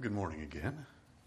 Good morning again.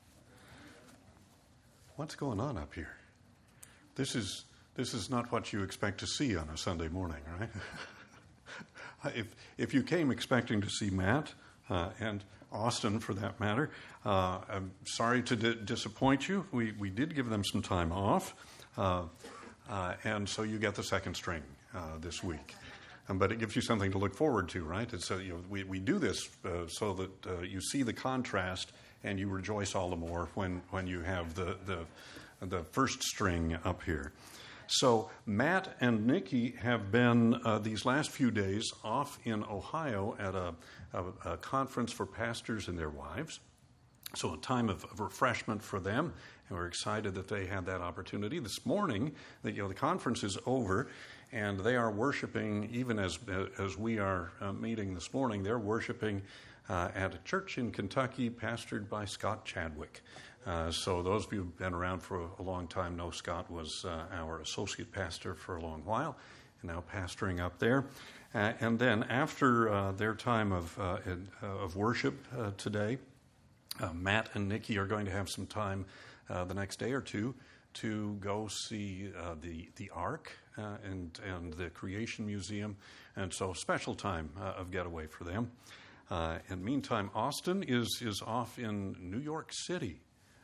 What's going on up here? This is not what you expect to see on a Sunday morning, right? If you came expecting to see Matt and Austin, for that matter, I'm sorry to disappoint you. We did give them some time off, and so you get the second string this week. But it gives you something to look forward to, right? It's, we do this so that you see the contrast and you rejoice all the more when you have the first string up here. So Matt and Nikki have been these last few days off in Ohio at a conference for pastors and their wives. So a time of refreshment for them, and we're excited that they had that opportunity. This morning, the conference is over, and they are worshiping, even as we are meeting this morning, they're worshiping at a church in Kentucky pastored by Scott Chadwick. So those of you who've been around for a long time know Scott was our associate pastor for a long while, and now pastoring up there. And then after their time of worship today, Matt and Nikki are going to have some time the next day or two to go see the Ark and the Creation Museum, and so special time of getaway for them. In the meantime, Austin is off in New York City,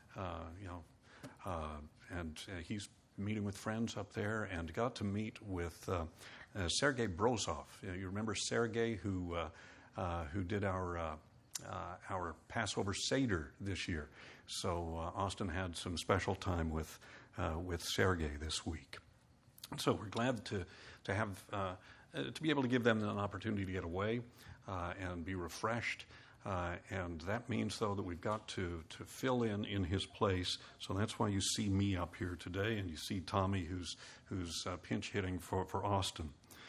and he's meeting with friends up there, and got to meet with Sergei Brozov. You remember Sergei, who did our Passover Seder this year. So Austin had some special time with Sergei this week. So we're glad to have to be able to give them an opportunity to get away and be refreshed. And that means, though, that we've got to fill in his place. So that's why you see me up here today, and you see Tommy, who's pinch hitting for Austin.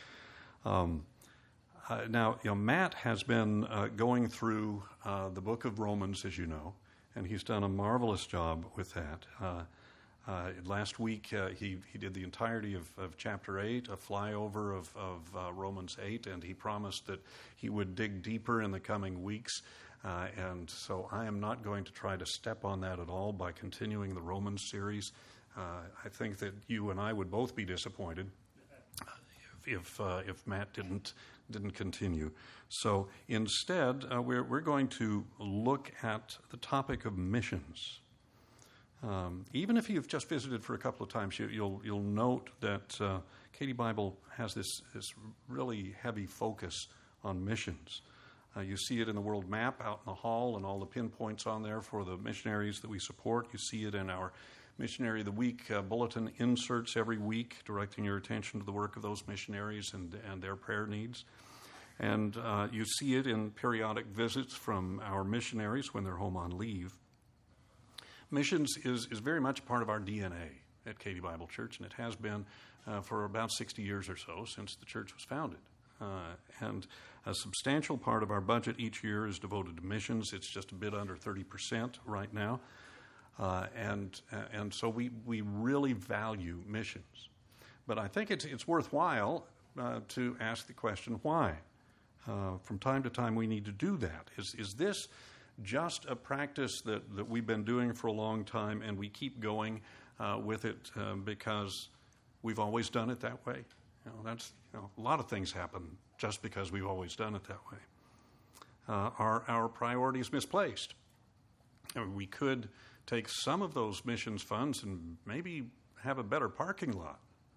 Now, Matt has been going through the book of Romans, as you know, and he's done a marvelous job with that. Last week, he did the entirety of chapter 8, a flyover of Romans 8, and he promised that he would dig deeper in the coming weeks. And so I am not going to try to step on that at all by continuing the Romans series. I think that you and I would both be disappointed if Matt didn't continue. So instead, we're going to look at the topic of missions. Even if you've just visited for a couple of times, you'll note that Katie Bible has this really heavy focus on missions. You see it in the world map out in the hall and all the pinpoints on there for the missionaries that we support. You see it in our Missionary of the Week bulletin inserts every week, directing your attention to the work of those missionaries and their prayer needs. And you see it in periodic visits from our missionaries when they're home on leave. Missions is very much part of our DNA at Katie Bible Church, and it has been for about 60 years or so since the church was founded. And a substantial part of our budget each year is devoted to missions. It's just a bit under 30% right now. And so we really value missions. But I think it's worthwhile to ask the question, why? From time to time we need to do that. Is this just a practice that we've been doing for a long time and we keep going with it because we've always done it that way? A lot of things happen just because we've always done it that way. Our priorities misplaced. We could take some of those missions funds and maybe have a better parking lot.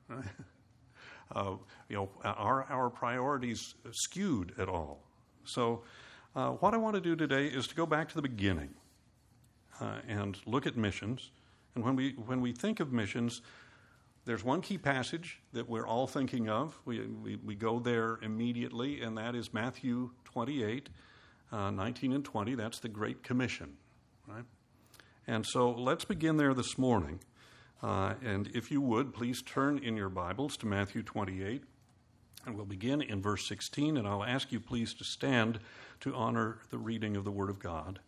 Right? Our priorities skewed at all. So what I want to do today is to go back to the beginning and look at missions. And when we think of missions, there's one key passage that we're all thinking of. We go there immediately, and that is Matthew 28, 19 and 20. That's the Great Commission, right? And so let's begin there this morning. And if you would, please turn in your Bibles to Matthew 28. And we'll begin in verse 16. And I'll ask you please to stand to honor the reading of the Word of God.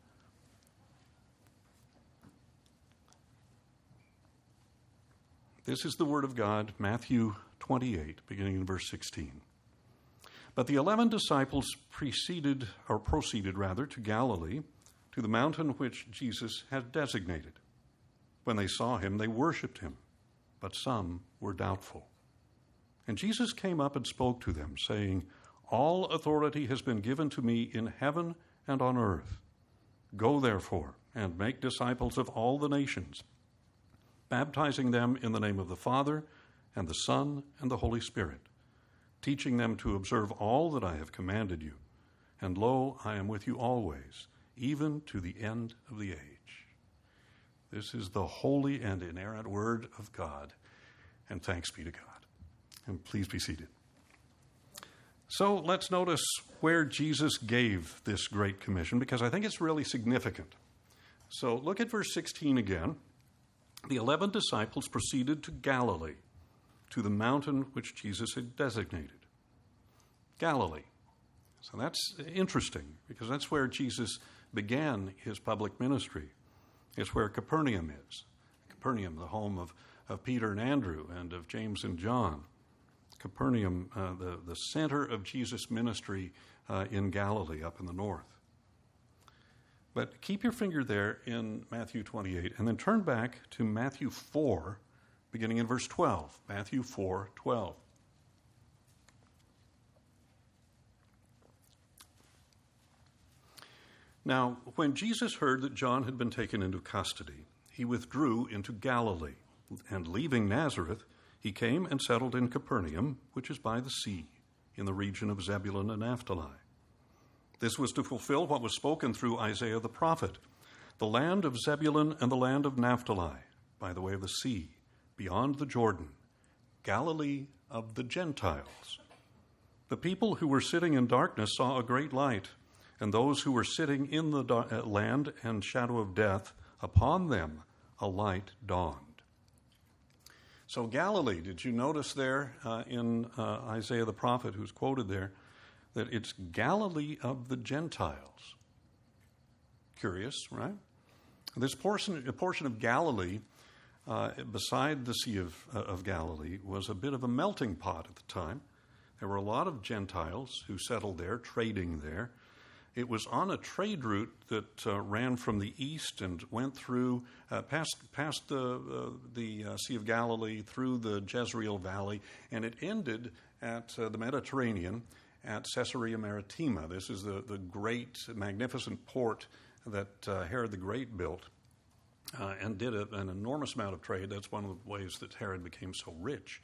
This is the Word of God, Matthew 28, beginning in verse 16. But the 11 disciples proceeded to Galilee, to to the mountain which Jesus had designated. When they saw him, they worshipped him, but some were doubtful. And Jesus came up and spoke to them, saying, "All authority has been given to me in heaven and on earth. Go, therefore, and make disciples of all the nations, baptizing them in the name of the Father and the Son and the Holy Spirit, teaching them to observe all that I have commanded you. And lo, I am with you always, even to the end of the age." This is the holy and inerrant word of God, and thanks be to God. And please be seated. So let's notice where Jesus gave this great commission, because I think it's really significant. So look at verse 16 again. The 11 disciples proceeded to Galilee, to the mountain which Jesus had designated. Galilee. So that's interesting, because that's where Jesus began his public ministry. It's where Capernaum is. Capernaum, the home of Peter and Andrew and of James and John. Capernaum, the center of Jesus' ministry in Galilee up in the north. But keep your finger there in Matthew 28, and then turn back to Matthew 4, beginning in verse 12. Matthew 4:12. Now, when Jesus heard that John had been taken into custody, he withdrew into Galilee, and leaving Nazareth, he came and settled in Capernaum, which is by the sea, in the region of Zebulun and Naphtali. This was to fulfill what was spoken through Isaiah the prophet, "The land of Zebulun and the land of Naphtali, by the way of the sea, beyond the Jordan, Galilee of the Gentiles. The people who were sitting in darkness saw a great light, and those who were sitting in the land and shadow of death, upon them a light dawned." So Galilee, did you notice there in Isaiah the prophet, who's quoted there, that it's Galilee of the Gentiles? Curious, right? This portion of Galilee, beside the Sea of Galilee, was a bit of a melting pot at the time. There were a lot of Gentiles who settled there, trading there. It was on a trade route that ran from the east and went through, past the Sea of Galilee, through the Jezreel Valley, and it ended at the Mediterranean at Caesarea Maritima. This is the great, magnificent port that Herod the Great built and did an enormous amount of trade. That's one of the ways that Herod became so rich.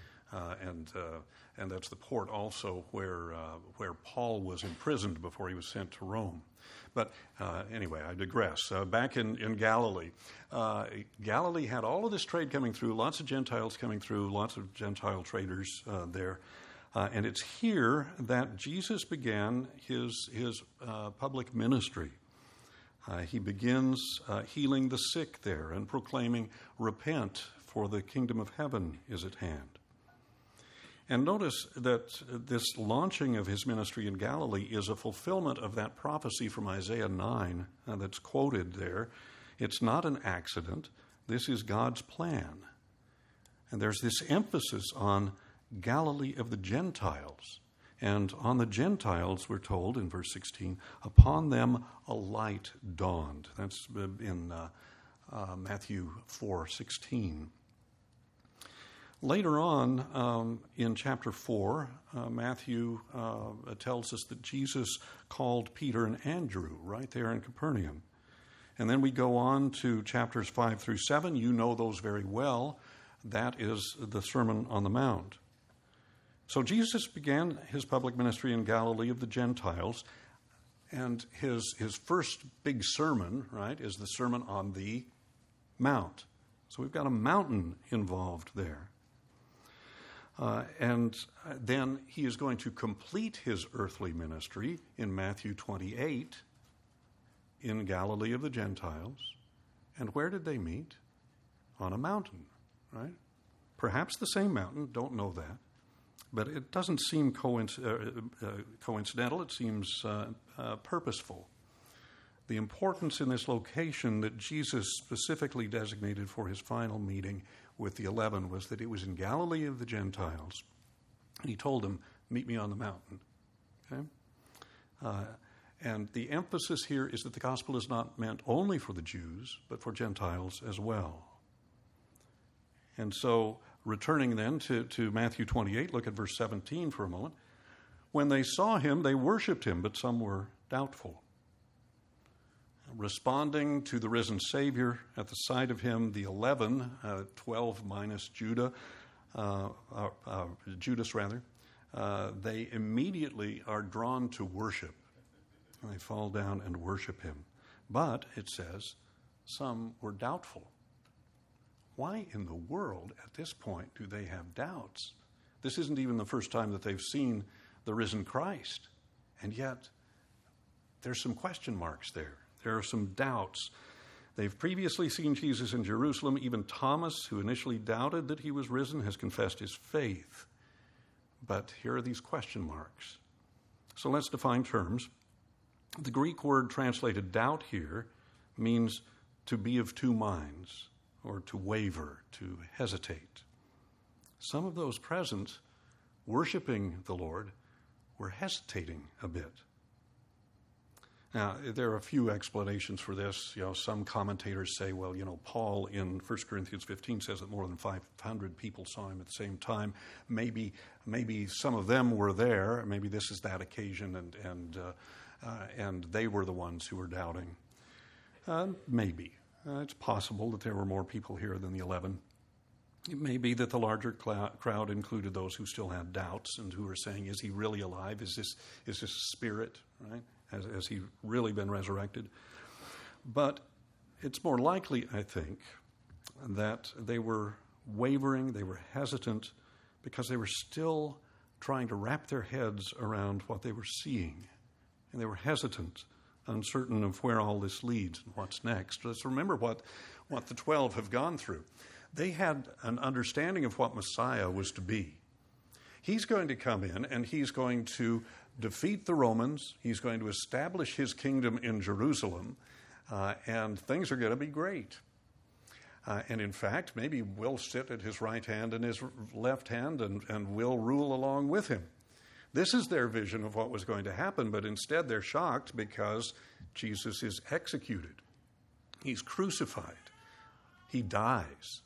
And that's the port also where Paul was imprisoned before he was sent to Rome. But anyway, I digress. Back in Galilee, Galilee had all of this trade coming through, lots of Gentiles coming through, lots of Gentile traders there. And it's here that Jesus began his public ministry. He begins healing the sick there and proclaiming, "Repent, for the kingdom of heaven is at hand." And notice that this launching of his ministry in Galilee is a fulfillment of that prophecy from Isaiah 9 that's quoted there. It's not an accident. This is God's plan. And there's this emphasis on Galilee of the Gentiles. And on the Gentiles, we're told in verse 16, upon them a light dawned. That's in Matthew 4:16. Later on in chapter 4, Matthew tells us that Jesus called Peter and Andrew right there in Capernaum. And then we go on to chapters 5 through 7. You know those very well. That is the Sermon on the Mount. So Jesus began his public ministry in Galilee of the Gentiles, and his first big sermon, right, is the Sermon on the Mount. So we've got a mountain involved there. And then he is going to complete his earthly ministry in Matthew 28 in Galilee of the Gentiles. And where did they meet? On a mountain, right? Perhaps the same mountain, don't know that. But it doesn't seem coincidental. It seems purposeful. The importance in this location that Jesus specifically designated for his final meeting with the 11 was that it was in Galilee of the Gentiles. And he told them, meet me on the mountain. Okay? And the emphasis here is that the gospel is not meant only for the Jews, but for Gentiles as well. And so, returning then to Matthew 28, look at verse 17 for a moment. When they saw him, they worshipped him, but some were doubtful. Responding to the risen Savior at the sight of him, the 12 minus Judas, they immediately are drawn to worship. And they fall down and worship him. But, it says, some were doubtful. Why in the world, at this point, do they have doubts? This isn't even the first time that they've seen the risen Christ. And yet, there's some question marks there. There are some doubts. They've previously seen Jesus in Jerusalem. Even Thomas, who initially doubted that he was risen, has confessed his faith. But here are these question marks. So let's define terms. The Greek word translated doubt here means to be of two minds, or to waver, to hesitate. Some of those present, worshiping the Lord, were hesitating a bit. Now, there are a few explanations for this. Some commentators say, Paul in 1 Corinthians 15 says that more than 500 people saw him at the same time. Maybe some of them were there. Maybe this is that occasion, and they were the ones who were doubting. Maybe. It's possible that there were more people here than the 11. It may be that the larger crowd included those who still had doubts and who were saying, is he really alive? Is this a spirit, right? Has he really been resurrected? But it's more likely, I think, that they were wavering, they were hesitant, because they were still trying to wrap their heads around what they were seeing. And they were hesitant, uncertain of where all this leads and what's next. Let's remember what the 12 have gone through. They had an understanding of what Messiah was to be. He's going to come in and he's going to defeat the Romans. He's going to establish his kingdom in Jerusalem, and things are going to be great. And in fact, maybe we'll sit at his right hand and his left hand and we'll rule along with him. This is their vision of what was going to happen, but instead they're shocked because Jesus is executed. He's crucified. He dies.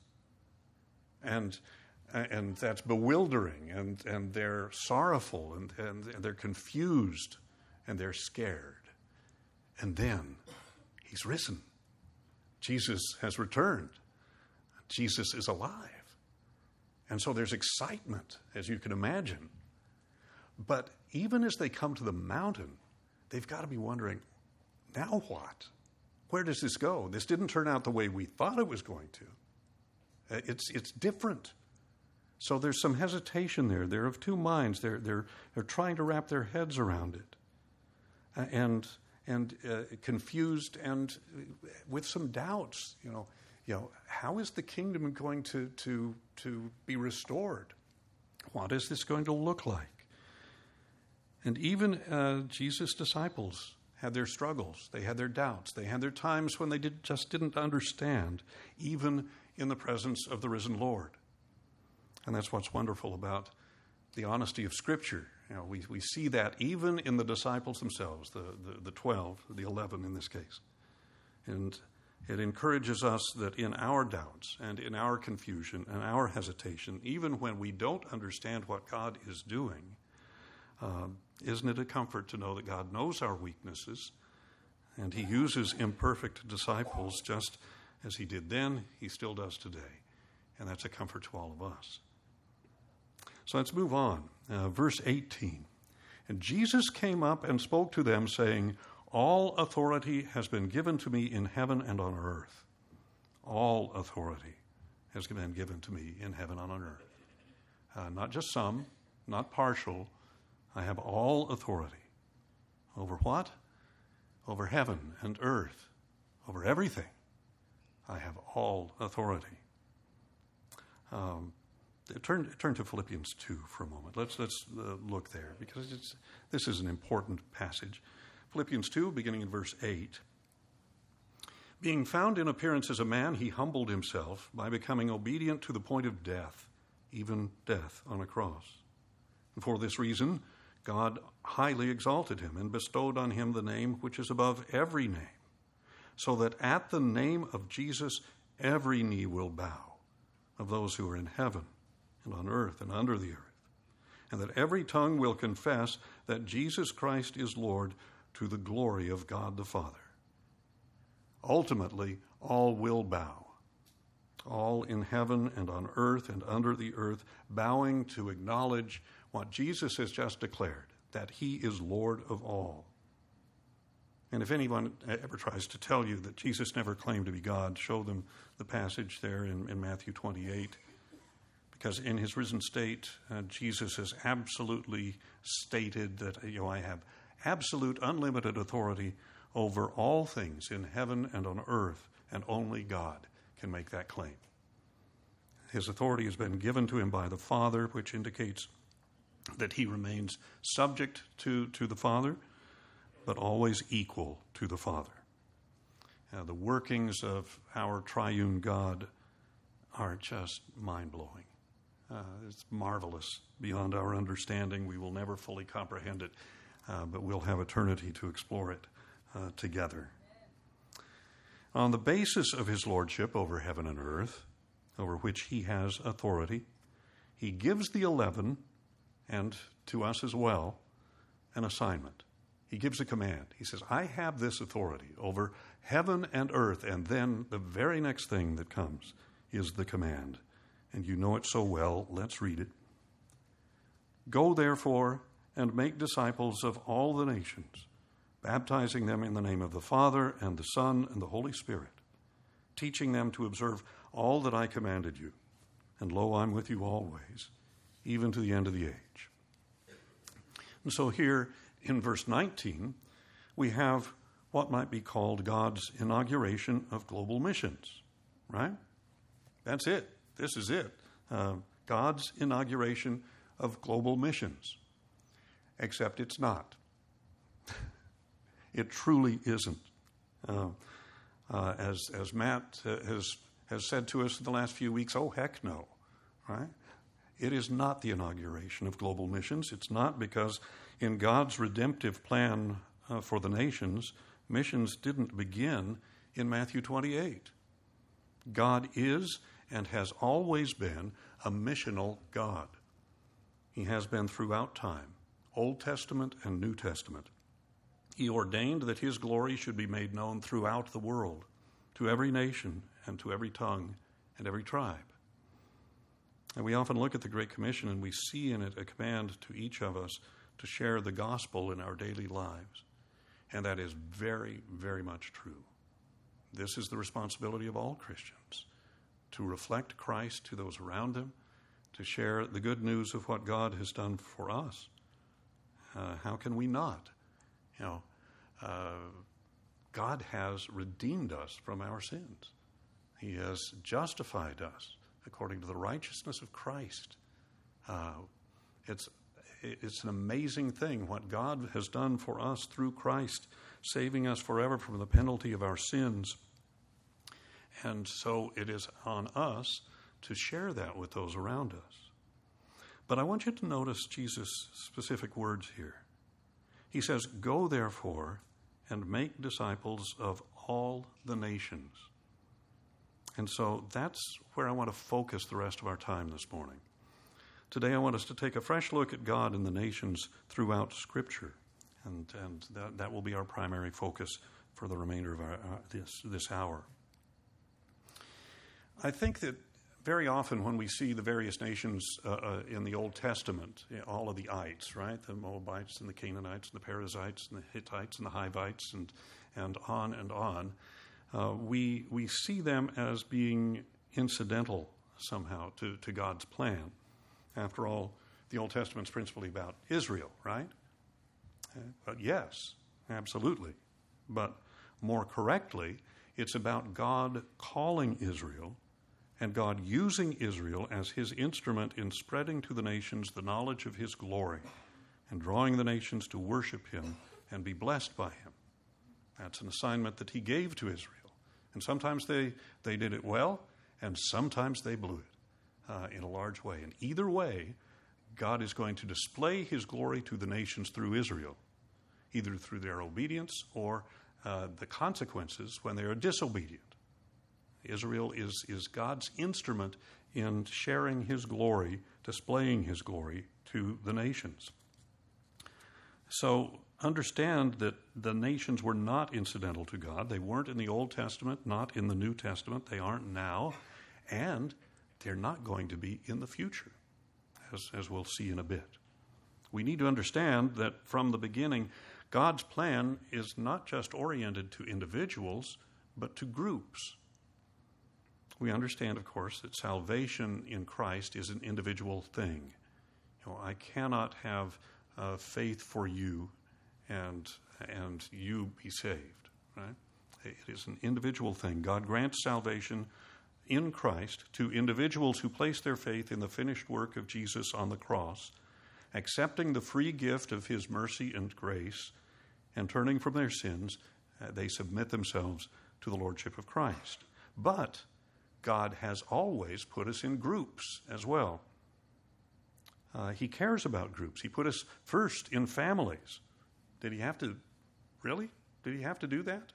And that's bewildering, and they're sorrowful, and they're confused, and they're scared. And then he's risen. Jesus has returned. Jesus is alive. And so there's excitement, as you can imagine. But even as they come to the mountain, they've got to be wondering, now what? Where does this go? This didn't turn out the way we thought it was going to. It's different. So there's some hesitation there. They're of two minds. They're trying to wrap their heads around it, and confused and with some doubts. How is the kingdom going to be restored? What is this going to look like? And even Jesus' disciples had their struggles. They had their doubts. They had their times when they just didn't understand, even in the presence of the risen Lord. And that's what's wonderful about the honesty of Scripture. We see that even in the disciples themselves, the 12, the 11 in this case. And it encourages us that in our doubts and in our confusion and our hesitation, even when we don't understand what God is doing, isn't it a comfort to know that God knows our weaknesses and he uses imperfect disciples just as he did then, he still does today. And that's a comfort to all of us. So let's move on. Verse 18. And Jesus came up and spoke to them, saying, all authority has been given to me in heaven and on earth. All authority has been given to me in heaven and on earth. Not just some, not partial. I have all authority. Over what? Over heaven and earth. Over everything. I have all authority. Turn to Philippians 2 for a moment. Let's look there, because this is an important passage. Philippians 2, beginning in verse 8. Being found in appearance as a man, he humbled himself by becoming obedient to the point of death, even death on a cross. And for this reason, God highly exalted him and bestowed on him the name which is above every name, so that at the name of Jesus every knee will bow, of those who are in heaven and on earth and under the earth, and that every tongue will confess that Jesus Christ is Lord, to the glory of God the Father. Ultimately, all will bow, all in heaven and on earth and under the earth, bowing to acknowledge what Jesus has just declared, that he is Lord of all. And if anyone ever tries to tell you that Jesus never claimed to be God, show them the passage there in Matthew 28. Because in his risen state, Jesus has absolutely stated that, I have absolute unlimited authority over all things in heaven and on earth, and only God can make that claim. His authority has been given to him by the Father, which indicates that he remains subject to the Father, but always equal to the Father. The workings of our triune God are just mind-blowing. It's marvelous beyond our understanding. We will never fully comprehend it, but we'll have eternity to explore it together. On the basis of his lordship over heaven and earth, over which he has authority, he gives the 11, and to us as well, an assignment. He gives a command. He says, I have this authority over heaven and earth, and then the very next thing that comes is the command. And you know it so well. Let's read it. Go, therefore, and make disciples of all the nations, baptizing them in the name of the Father and the Son and the Holy Spirit, teaching them to observe all that I commanded you. And lo, I'm with you always, even to the end of the age. And so here in verse 19, we have what might be called God's inauguration of global missions, right? That's it. This is it. God's inauguration of global missions. Except it's not. It truly isn't. As Matt has said to us in the last few weeks, oh, heck no, right? It is not the inauguration of global missions. It's not, because in God's redemptive plan for the nations, missions didn't begin in Matthew 28. God is and has always been a missional God. He has been throughout time, Old Testament and New Testament. He ordained that his glory should be made known throughout the world, to every nation and to every tongue and every tribe. And we often look at the Great Commission and we see in it a command to each of us to share the gospel in our daily lives. And that is very, very much true. This is the responsibility of all Christians, to reflect Christ to those around them, to share the good news of what God has done for us. How can we not? God has redeemed us from our sins. He has justified us according to the righteousness of Christ. It's an amazing thing what God has done for us through Christ, saving us forever from the penalty of our sins. And so it is on us to share that with those around us. But I want you to notice Jesus' specific words here. He says, go therefore and make disciples of all the nations. And so that's where I want to focus the rest of our time this morning. Today I want us to take a fresh look at God and the nations throughout Scripture. And that will be our primary focus for the remainder of this hour. I think that very often when we see the various nations in the Old Testament, all of the ites, right? The Moabites and the Canaanites and the Perizzites and the Hittites and the Hivites and on, we see them as being incidental somehow to God's plan. After all, the Old Testament's principally about Israel, right? But yes, absolutely. But more correctly, it's about God calling Israel and God using Israel as his instrument in spreading to the nations the knowledge of his glory and drawing the nations to worship him and be blessed by him. That's an assignment that he gave to Israel. And sometimes they did it well, and sometimes they blew it in a large way. And either way, God is going to display his glory to the nations through Israel, either through their obedience or the consequences when they are disobedient. Israel is God's instrument in sharing his glory, displaying his glory to the nations. So understand that the nations were not incidental to God. They weren't in the Old Testament, not in the New Testament. They aren't now, and they're not going to be in the future, as we'll see in a bit. We need to understand that from the beginning, God's plan is not just oriented to individuals, but to groups. We understand, of course, that salvation in Christ is an individual thing. I cannot have faith for you and you be saved, right? It is an individual thing. God grants salvation in Christ to individuals who place their faith in the finished work of Jesus on the cross, accepting the free gift of his mercy and grace, and turning from their sins, they submit themselves to the Lordship of Christ. But God has always put us in groups as well. He cares about groups. He put us first in families. Did he have to, really? Did he have to do that?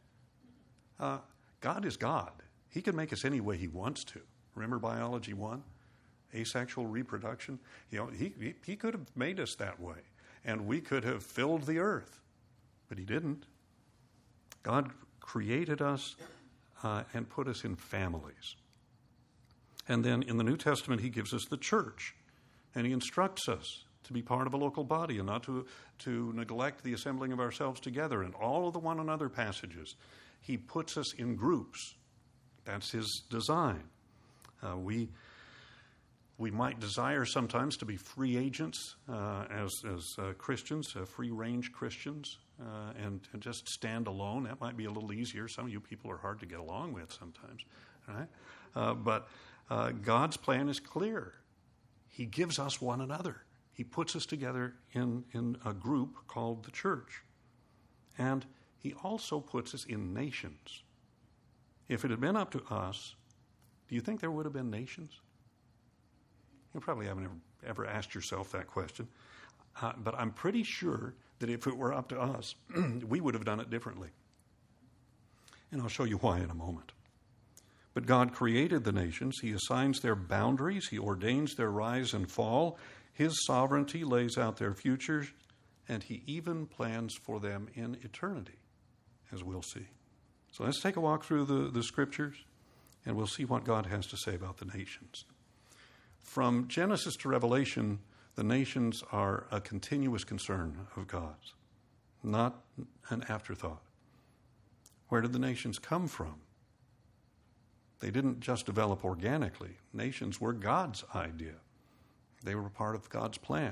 God is God. He can make us any way he wants to. Remember Biology 1? Asexual reproduction? He could have made us that way, and we could have filled the earth, but he didn't. God created us and put us in families. And then in the New Testament, he gives us the church, and he instructs us to be part of a local body and not to neglect the assembling of ourselves together. And all of the one another passages, he puts us in groups. That's his design. We might desire sometimes to be free agents as Christians, free-range Christians, and just stand alone. That might be a little easier. Some of you people are hard to get along with sometimes, right? But God's plan is clear. He gives us one another. He puts us together in a group called the church. And he also puts us in nations. If it had been up to us, do you think there would have been nations? You probably haven't ever asked yourself that question. But I'm pretty sure that if it were up to us, we would have done it differently. And I'll show you why in a moment. But God created the nations. He assigns their boundaries. He ordains their rise and fall. His sovereignty lays out their futures, and he even plans for them in eternity, as we'll see. So let's take a walk through the scriptures, and we'll see what God has to say about the nations. From Genesis to Revelation, the nations are a continuous concern of God's, not an afterthought. Where did the nations come from? They didn't just develop organically. Nations were God's idea. They were part of God's plan.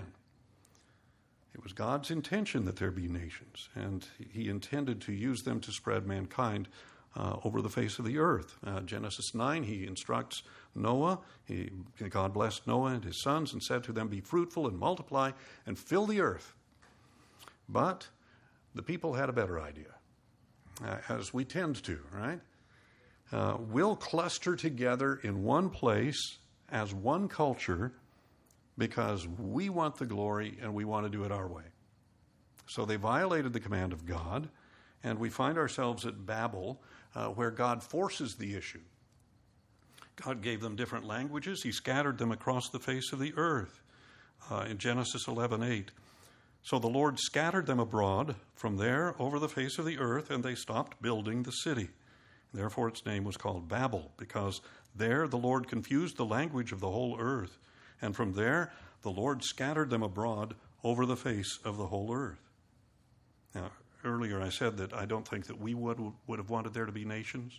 It was God's intention that there be nations, and he intended to use them to spread mankind over the face of the earth. Genesis 9, he instructs Noah. God blessed Noah and his sons and said to them, "Be fruitful and multiply and fill the earth." But the people had a better idea, as we tend to, right? We'll cluster together in one place as one culture because we want the glory and we want to do it our way. So they violated the command of God, and we find ourselves at Babel, where God forces the issue. God gave them different languages. He scattered them across the face of the earth. In Genesis 11:8, so the Lord scattered them abroad from there over the face of the earth, and they stopped building the city. Therefore its name was called Babel, because there the Lord confused the language of the whole earth. And from there the Lord scattered them abroad over the face of the whole earth. Now, earlier I said that I don't think that we would have wanted there to be nations.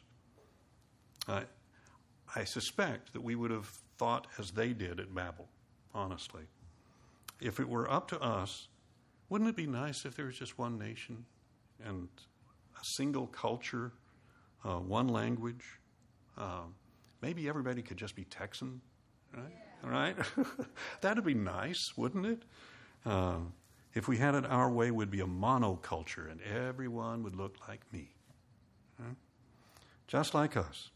I suspect that we would have thought as they did at Babel, honestly. If it were up to us, wouldn't it be nice if there was just one nation and a single culture, one language? Maybe everybody could just be Texan, right? Right? That'd be nice, wouldn't it? If we had it our way, we'd be a monoculture, and everyone would look like me, right? Just like us.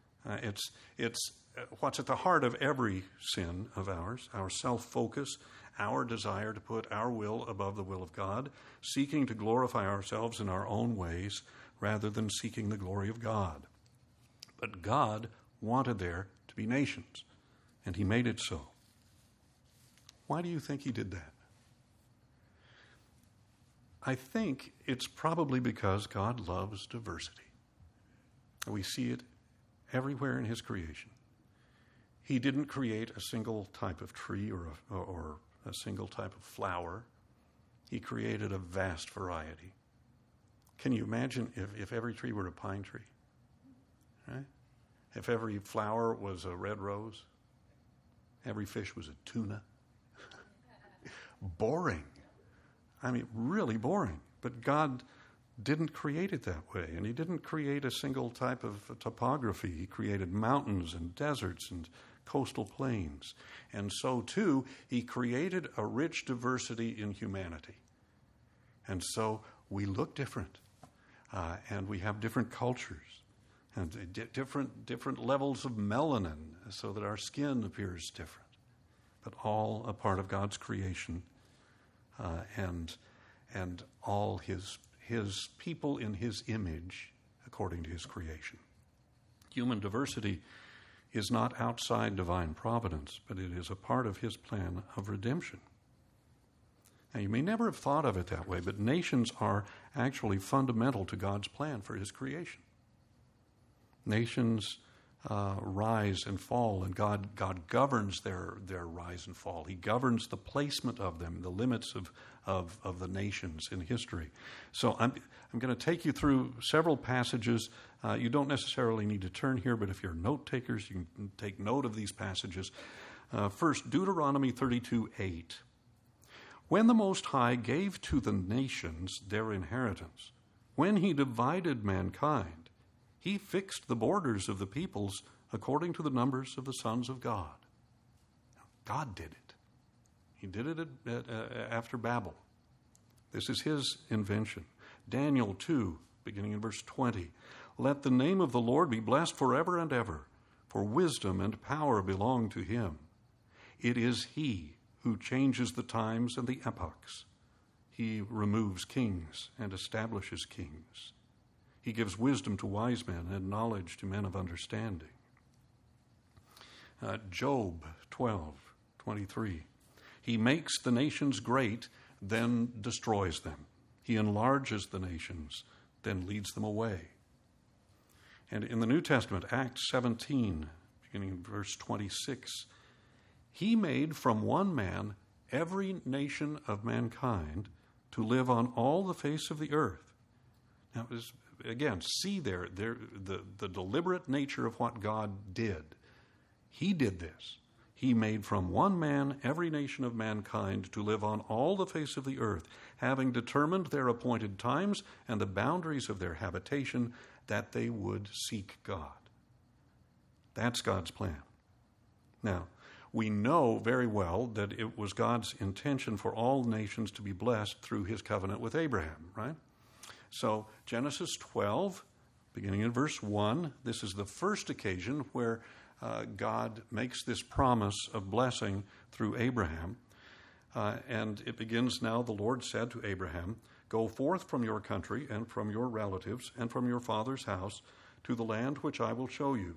It's what's at the heart of every sin of ours, our self-focus, our desire to put our will above the will of God, seeking to glorify ourselves in our own ways rather than seeking the glory of God. But God wanted there to be nations, and he made it so. Why do you think he did that? I think it's probably because God loves diversity. We see it everywhere in his creation. He didn't create a single type of tree or a single type of flower. He created a vast variety. Can you imagine if every tree were a pine tree? Right? If every flower was a red rose? Every fish was a tuna? Boring. I mean, really boring. But God didn't create it that way, and he didn't create a single type of topography. He created mountains and deserts and coastal plains. And so, too, he created a rich diversity in humanity. And so we look different, and we have different cultures, and different levels of melanin so that our skin appears different, but all a part of God's creation, and all his people in his image according to his creation. Human diversity is not outside divine providence, but it is a part of his plan of redemption. Now, you may never have thought of it that way, but nations are actually fundamental to God's plan for his creation. Nations rise and fall, and God governs their rise and fall. He governs the placement of them, the limits of the nations in history. So I'm going to take you through several passages. You don't necessarily need to turn here, but if you're note takers, you can take note of these passages. First, Deuteronomy 32:8. When the Most High gave to the nations their inheritance, when he divided mankind, he fixed the borders of the peoples according to the numbers of the sons of God. God did it. He did it after Babel. This is his invention. Daniel 2, beginning in verse 20. Let the name of the Lord be blessed forever and ever, for wisdom and power belong to him. It is he who changes the times and the epochs. He removes kings and establishes kings. He gives wisdom to wise men and knowledge to men of understanding. Job 12:23. He makes the nations great, then destroys them. He enlarges the nations, then leads them away. And in the New Testament, Acts 17, beginning in verse 26, he made from one man every nation of mankind to live on all the face of the earth. Now, again, see there the deliberate nature of what God did. He did this. He made from one man every nation of mankind to live on all the face of the earth, having determined their appointed times and the boundaries of their habitation, that they would seek God. That's God's plan. Now, we know very well that it was God's intention for all nations to be blessed through his covenant with Abraham, right? So Genesis 12, beginning in verse 1, this is the first occasion where God makes this promise of blessing through Abraham. And it begins now, the Lord said to Abraham, go forth from your country and from your relatives and from your father's house to the land which I will show you.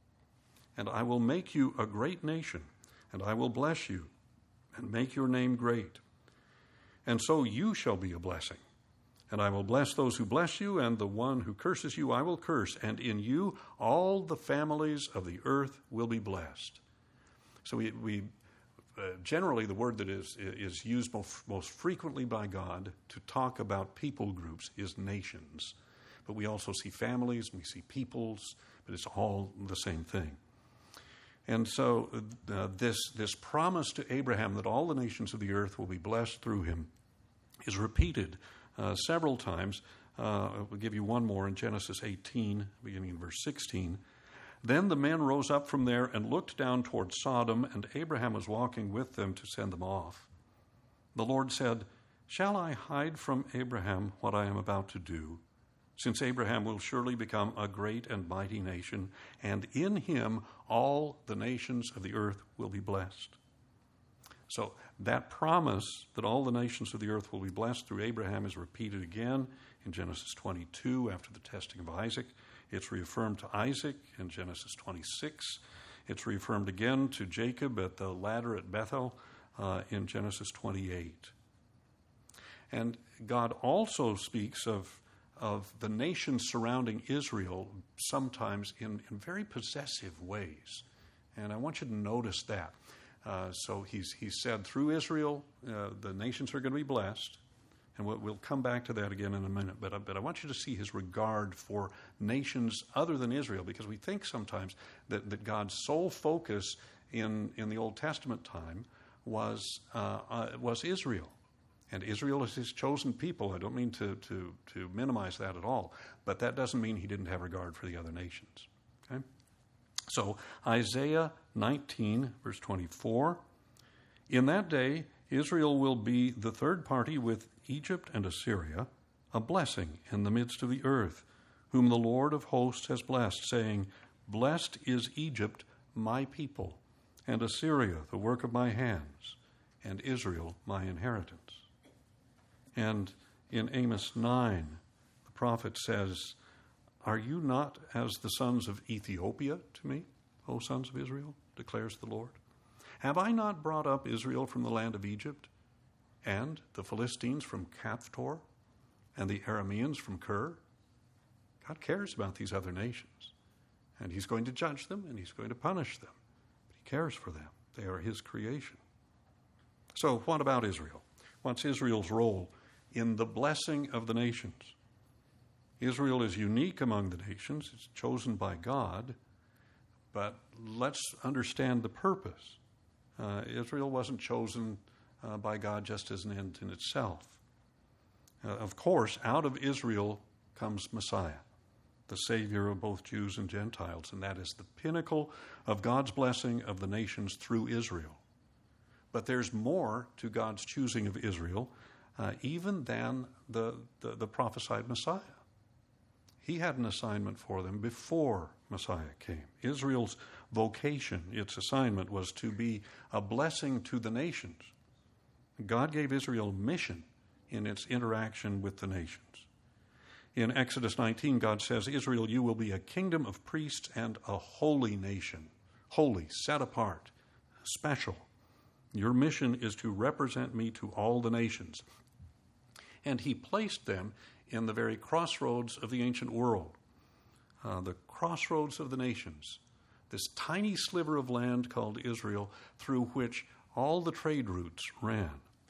And I will make you a great nation, and I will bless you and make your name great. And so you shall be a blessing. And I will bless those who bless you, and the one who curses you I will curse. And in you all the families of the earth will be blessed. So we generally the word that is used most frequently by God to talk about people groups is nations. But we also see families, and we see peoples, but it's all the same thing. And so this promise to Abraham that all the nations of the earth will be blessed through him is repeated several times. We'll give you one more in Genesis 18, beginning in verse 16. Then the men rose up from there and looked down toward Sodom, and Abraham was walking with them to send them off. The Lord said, shall I hide from Abraham what I am about to do? Since Abraham will surely become a great and mighty nation, and in him all the nations of the earth will be blessed. So that promise that all the nations of the earth will be blessed through Abraham is repeated again in Genesis 22 after the testing of Isaac. It's reaffirmed to Isaac in Genesis 26. It's reaffirmed again to Jacob at the ladder at Bethel in Genesis 28. And God also speaks of the nations surrounding Israel sometimes in very possessive ways. And I want you to notice that. So he said through Israel, the nations are going to be blessed. And we'll come back to that again in a minute. But I want you to see his regard for nations other than Israel, because we think sometimes that God's sole focus in the Old Testament time was Israel. And Israel is his chosen people. I don't mean to minimize that at all. But that doesn't mean he didn't have regard for the other nations. Okay? So Isaiah 19, verse 24. In that day, Israel will be the third party with Egypt and Assyria, a blessing in the midst of the earth, whom the Lord of hosts has blessed, saying, Blessed is Egypt, my people, and Assyria, the work of my hands, and Israel, my inheritance. And in Amos 9, the prophet says, Are you not as the sons of Ethiopia to me, O sons of Israel, declares the Lord? Have I not brought up Israel from the land of Egypt, and the Philistines from Caphtor, and the Arameans from Kir? God cares about these other nations, and he's going to judge them, and he's going to punish them. But he cares for them. They are his creation. So what about Israel? What's Israel's role in the blessing of the nations? Israel is unique among the nations. It's chosen by God. But let's understand the purpose. Israel wasn't chosen by God just as an end in itself. Of course, out of Israel comes Messiah, the Savior of both Jews and Gentiles, and that is the pinnacle of God's blessing of the nations through Israel. But there's more to God's choosing of Israel even than the prophesied Messiah. He had an assignment for them before Messiah came. Israel's vocation, its assignment, was to be a blessing to the nations. God gave Israel mission in its interaction with the nations. In Exodus 19, God says, Israel, you will be a kingdom of priests and a holy nation. Holy, set apart, special. Your mission is to represent me to all the nations. And he placed them in the very crossroads of the ancient world, the crossroads of the nations, this tiny sliver of land called Israel through which all the trade routes ran.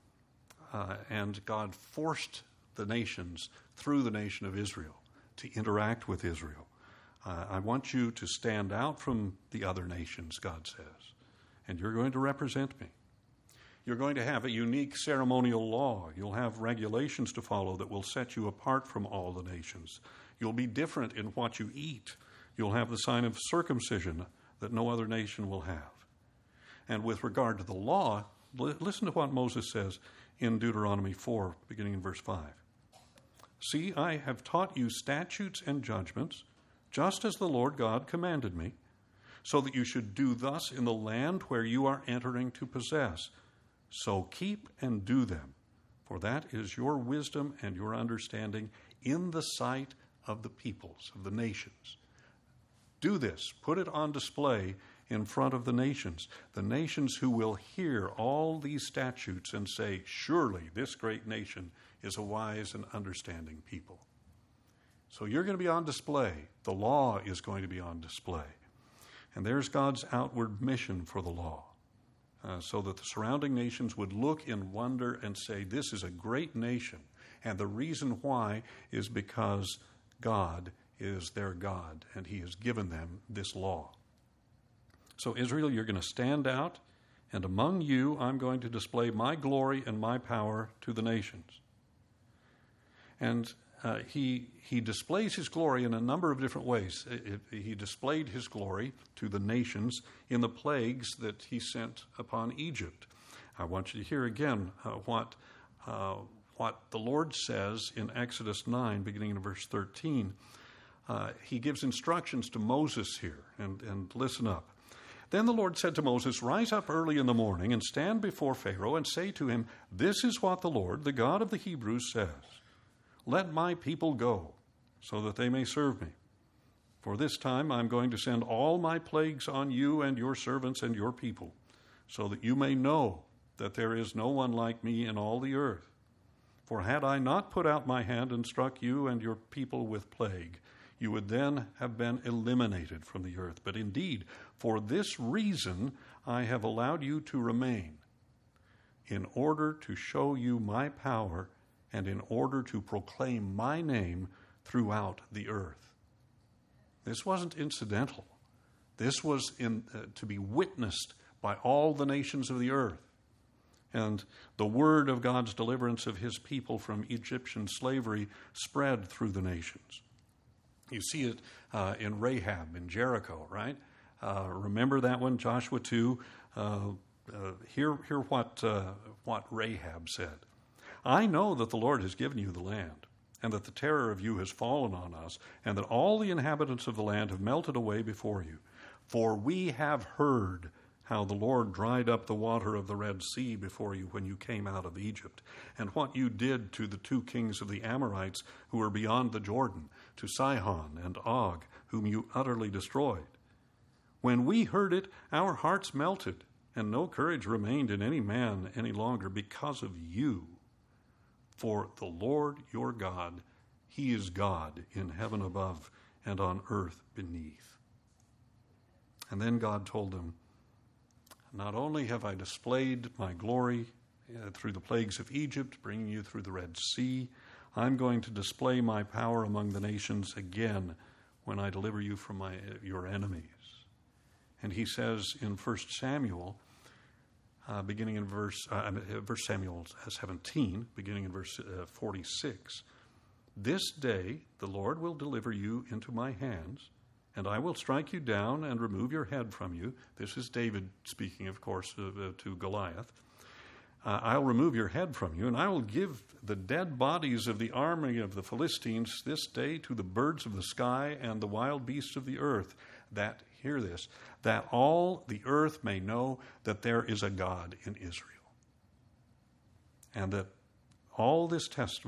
And God forced the nations through the nation of Israel to interact with Israel. I want you to stand out from the other nations, God says, and you're going to represent me. You're going to have a unique ceremonial law. You'll have regulations to follow that will set you apart from all the nations. You'll be different in what you eat. You'll have the sign of circumcision that no other nation will have. And with regard to the law, listen to what Moses says in Deuteronomy 4, beginning in verse 5. See, I have taught you statutes and judgments, just as the Lord God commanded me, so that you should do thus in the land where you are entering to possess. So keep and do them, for that is your wisdom and your understanding in the sight of the peoples, of the nations. Do this, put it on display in front of the nations who will hear all these statutes and say, surely this great nation is a wise and understanding people. So you're going to be on display. The law is going to be on display. And there's God's outward mission for the law. So that the surrounding nations would look in wonder and say, this is a great nation. And the reason why is because God is their God, and he has given them this law. So Israel, you're going to stand out, and among you I'm going to display my glory and my power to the nations. And he displays his glory in a number of different ways. He displayed his glory to the nations in the plagues that he sent upon Egypt. I want you to hear again what the Lord says in Exodus 9, beginning in verse 13. He gives instructions to Moses here, and listen up. Then the Lord said to Moses, "Rise up early in the morning and stand before Pharaoh and say to him, 'This is what the Lord, the God of the Hebrews, says. Let my people go, so that they may serve me. For this time I'm going to send all my plagues on you and your servants and your people, so that you may know that there is no one like me in all the earth. For had I not put out my hand and struck you and your people with plague, you would then have been eliminated from the earth. But indeed, for this reason I have allowed you to remain, in order to show you my power and in order to proclaim my name throughout the earth.'" This wasn't incidental. This was to be witnessed by all the nations of the earth. And the word of God's deliverance of his people from Egyptian slavery spread through the nations. You see it in Rahab, in Jericho, right? Remember that one, Joshua 2? Hear what Rahab said. "I know that the Lord has given you the land, and that the terror of you has fallen on us, and that all the inhabitants of the land have melted away before you. For we have heard how the Lord dried up the water of the Red Sea before you when you came out of Egypt, and what you did to the 2 kings of the Amorites who were beyond the Jordan, to Sihon and Og, whom you utterly destroyed. When we heard it, our hearts melted, and no courage remained in any man any longer because of you. For the Lord your God, he is God in heaven above and on earth beneath." And then God told them, "Not only have I displayed my glory through the plagues of Egypt, bringing you through the Red Sea, I'm going to display my power among the nations again when I deliver you from your enemies." And he says in 1 Samuel, beginning in verse Samuel 17, beginning in verse 46, "This day the Lord will deliver you into my hands, and I will strike you down and remove your head from you." This is David speaking, of course, to Goliath. "I'll remove your head from you, and I will give the dead bodies of the army of the Philistines this day to the birds of the sky and the wild beasts of the earth, that," hear this, "that all the earth may know that there is a God in Israel, and that all this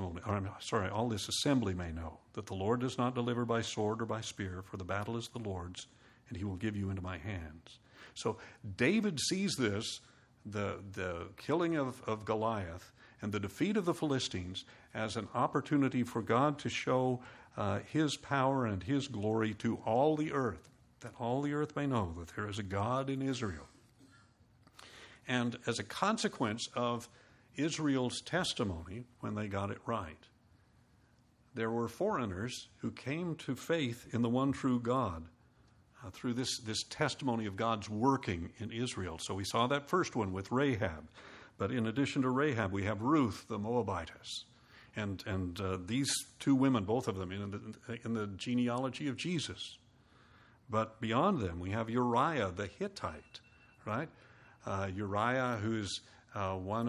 assembly may know that the Lord does not deliver by sword or by spear, for the battle is the Lord's, and he will give you into my hands." So David sees this, the killing of Goliath and the defeat of the Philistines, as an opportunity for God to show his power and his glory to all the earth, that all the earth may know that there is a God in Israel. And as a consequence of Israel's testimony when they got it right, there were foreigners who came to faith in the one true God through this testimony of God's working in Israel. So we saw that first one with Rahab. But in addition to Rahab, we have Ruth, the Moabitess. And these 2 women, both of them, in the genealogy of Jesus. But beyond them, we have Uriah the Hittite, right? Uriah, who's one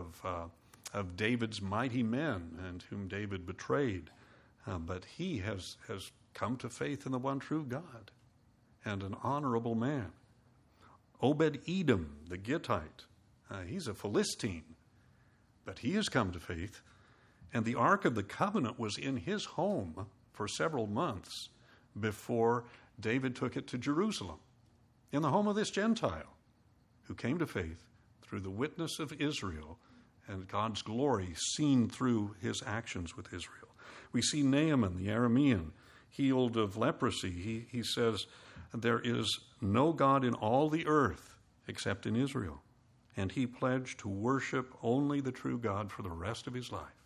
of David's mighty men and whom David betrayed. But he has come to faith in the one true God, and an honorable man. Obed-Edom the Gittite, he's a Philistine, but he has come to faith. And the Ark of the Covenant was in his home for several months before David took it to Jerusalem, in the home of this Gentile who came to faith through the witness of Israel and God's glory seen through his actions with Israel. We see Naaman the Aramean, healed of leprosy. He says, "There is no God in all the earth except in Israel." And he pledged to worship only the true God for the rest of his life.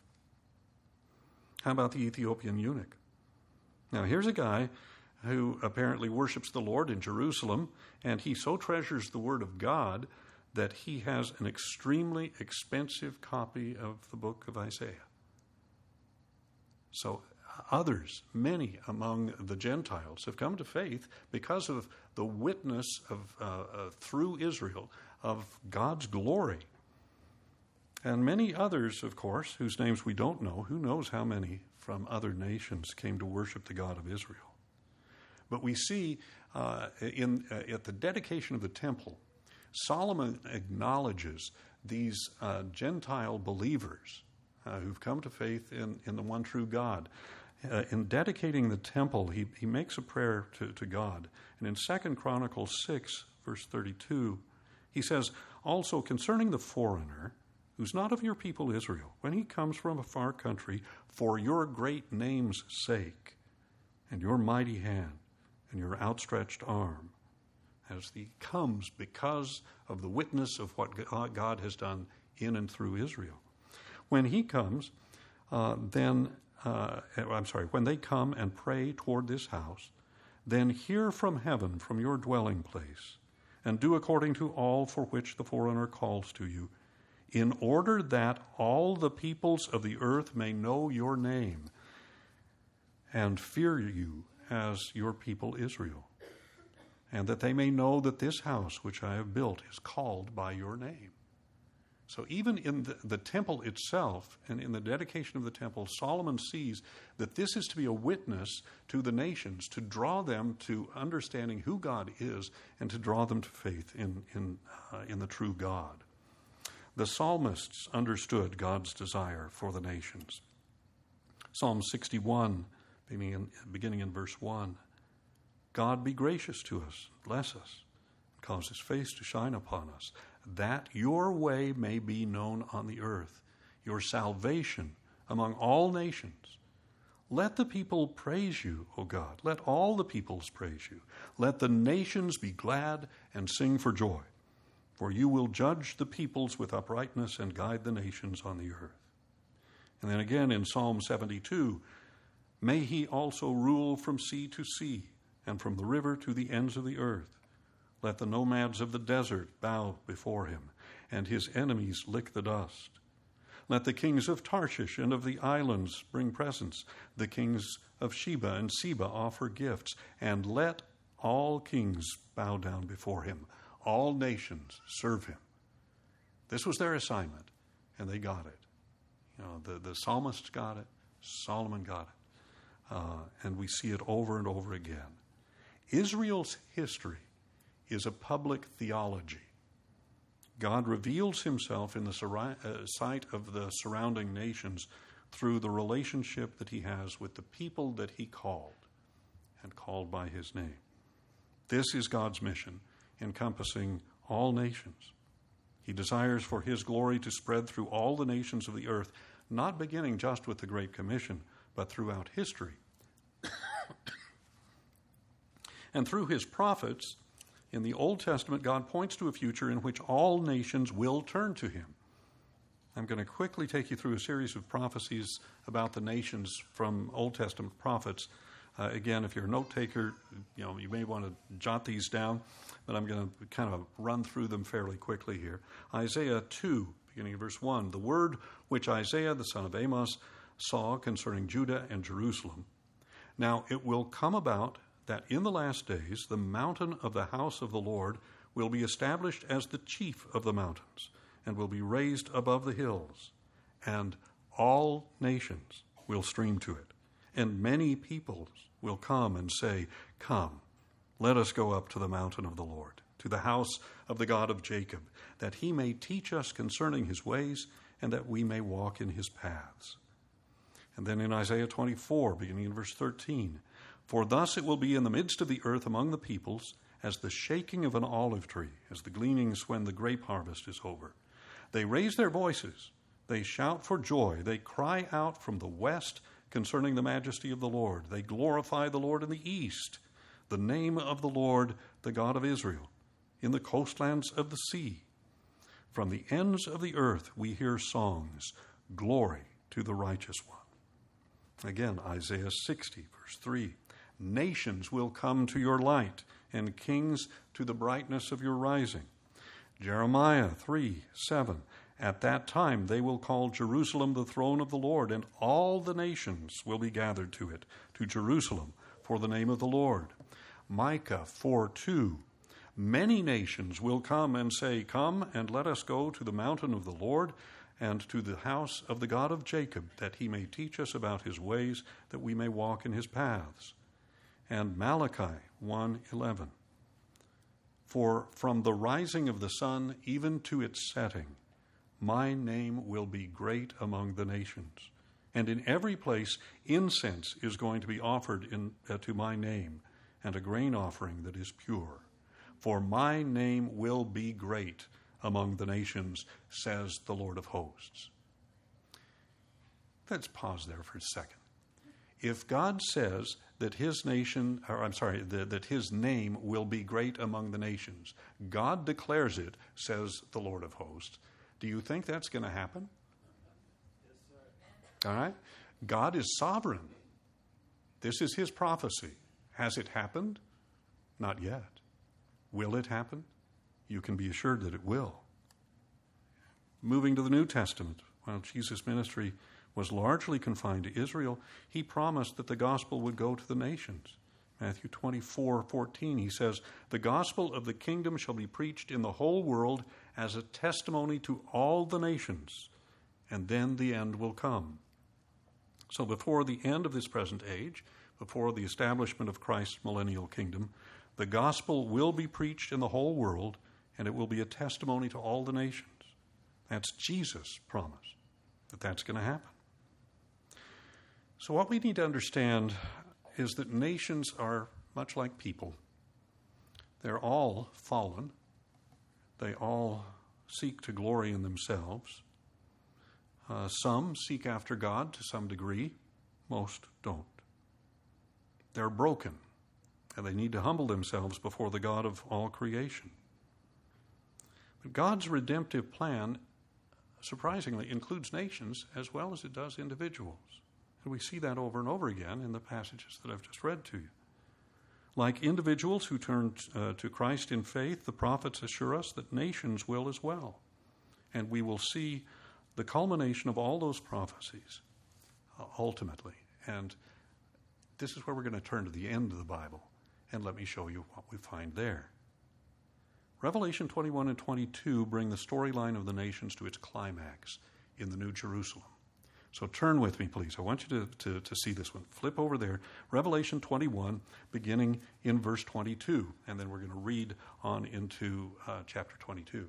How about the Ethiopian eunuch? Now, here's a guy who apparently worships the Lord in Jerusalem, and he so treasures the Word of God that he has an extremely expensive copy of the book of Isaiah. So others, many among the Gentiles, have come to faith because of the witness of through Israel of God's glory. And many others, of course, whose names we don't know, who knows how many from other nations came to worship the God of Israel. But we see At the dedication of the temple, Solomon acknowledges these Gentile believers who've come to faith in the one true God. In dedicating the temple, he makes a prayer to God. And in 2 Chronicles 6, verse 32, he says, "Also concerning the foreigner, who's not of your people Israel, when he comes from a far country, for your great name's sake, and your mighty hand, and your outstretched arm," as he comes because of the witness of what God has done in and through Israel. When he comes, when they come and pray toward this house, then hear from heaven, from your dwelling place, and do according to all for which the foreigner calls to you, in order that all the peoples of the earth may know your name and fear you as your people Israel, and that they may know that this house which I have built is called by your name. So even in the temple itself and in the dedication of the temple, Solomon sees that this is to be a witness to the nations, to draw them to understanding who God is and to draw them to faith in the true God. The psalmists understood God's desire for the nations. Psalm 61, beginning in verse 1, "God be gracious to us, bless us, cause his face to shine upon us, that your way may be known on the earth, your salvation among all nations. Let the people praise you, O God. Let all the peoples praise you. Let the nations be glad and sing for joy. For you will judge the peoples with uprightness and guide the nations on the earth." And then again in Psalm 72, "May he also rule from sea to sea and from the river to the ends of the earth. Let the nomads of the desert bow before him, and his enemies lick the dust. Let the kings of Tarshish and of the islands bring presents. The kings of Sheba and Seba offer gifts, and let all kings bow down before him. All nations serve him." This was their assignment, and they got it. The psalmists got it, Solomon got it, and we see it over and over again. Israel's history is a public theology. God reveals himself in the sight of the surrounding nations through the relationship that he has with the people that he called and called by his name. This is God's mission, encompassing all nations. He desires for his glory to spread through all the nations of the earth, not beginning just with the Great Commission, but throughout history. And through his prophets, in the Old Testament, God points to a future in which all nations will turn to him. I'm going to quickly take you through a series of prophecies about the nations from Old Testament prophets. Again, if you're a note taker, you may want to jot these down, but I'm going to kind of run through them fairly quickly here. Isaiah 2, beginning of verse 1, "The word which Isaiah the son of Amos saw concerning Judah and Jerusalem. Now it will come about that in the last days the mountain of the house of the Lord will be established as the chief of the mountains, and will be raised above the hills, and all nations will stream to it. And many peoples will come and say, 'Come, let us go up to the mountain of the Lord, to the house of the God of Jacob, that he may teach us concerning his ways, and that we may walk in his paths.'" And then in Isaiah 24, beginning in verse 13, "For thus it will be in the midst of the earth among the peoples, as the shaking of an olive tree, as the gleanings when the grape harvest is over. They raise their voices, they shout for joy, they cry out from the west concerning the majesty of the Lord. They glorify the Lord in the east, the name of the Lord, the God of Israel, in the coastlands of the sea. From the ends of the earth we hear songs, glory to the righteous one." Again, Isaiah 60, verse 3, "Nations will come to your light, and kings to the brightness of your rising." Jeremiah 3, 7, "At that time they will call Jerusalem the throne of the Lord, and all the nations will be gathered to it, to Jerusalem, for the name of the Lord." Micah 4, 2, "Many nations will come and say, 'Come and let us go to the mountain of the Lord, and to the house of the God of Jacob, that he may teach us about his ways, that we may walk in his paths.' And Malachi 1:11. For from the rising of the sun even to its setting, my name will be great among the nations. And in every place incense is going to be offered to my name, and a grain offering that is pure. For my name will be great among the nations, says the Lord of hosts. Let's pause there for a second. If God says that his that his name will be great among the nations, God declares it, says the Lord of hosts. Do you think that's going to happen? Yes, sir. All right? God is sovereign. This is his prophecy. Has it happened? Not yet. Will it happen? You can be assured that it will. Moving to the New Testament, while Jesus' ministry was largely confined to Israel, he promised that the gospel would go to the nations. Matthew 24:14, he says, "The gospel of the kingdom shall be preached in the whole world as a testimony to all the nations, and then the end will come." So before the end of this present age, before the establishment of Christ's millennial kingdom, the gospel will be preached in the whole world, and it will be a testimony to all the nations. That's Jesus' promise, that that's going to happen. So what we need to understand is that nations are much like people. They're all fallen. They all seek to glory in themselves. Some seek after God to some degree. Most don't. They're broken, and they need to humble themselves before the God of all creation. But God's redemptive plan, surprisingly, includes nations as well as it does individuals. And we see that over and over again in the passages that I've just read to you. Like individuals who turn to Christ in faith, the prophets assure us that nations will as well. And we will see the culmination of all those prophecies ultimately. And this is where we're going to turn to the end of the Bible. And let me show you what we find there. Revelation 21 and 22 bring the storyline of the nations to its climax in the New Jerusalem. So turn with me, please. I want you to see this one. Flip over there. Revelation 21, beginning in verse 22. And then we're going to read on into chapter 22.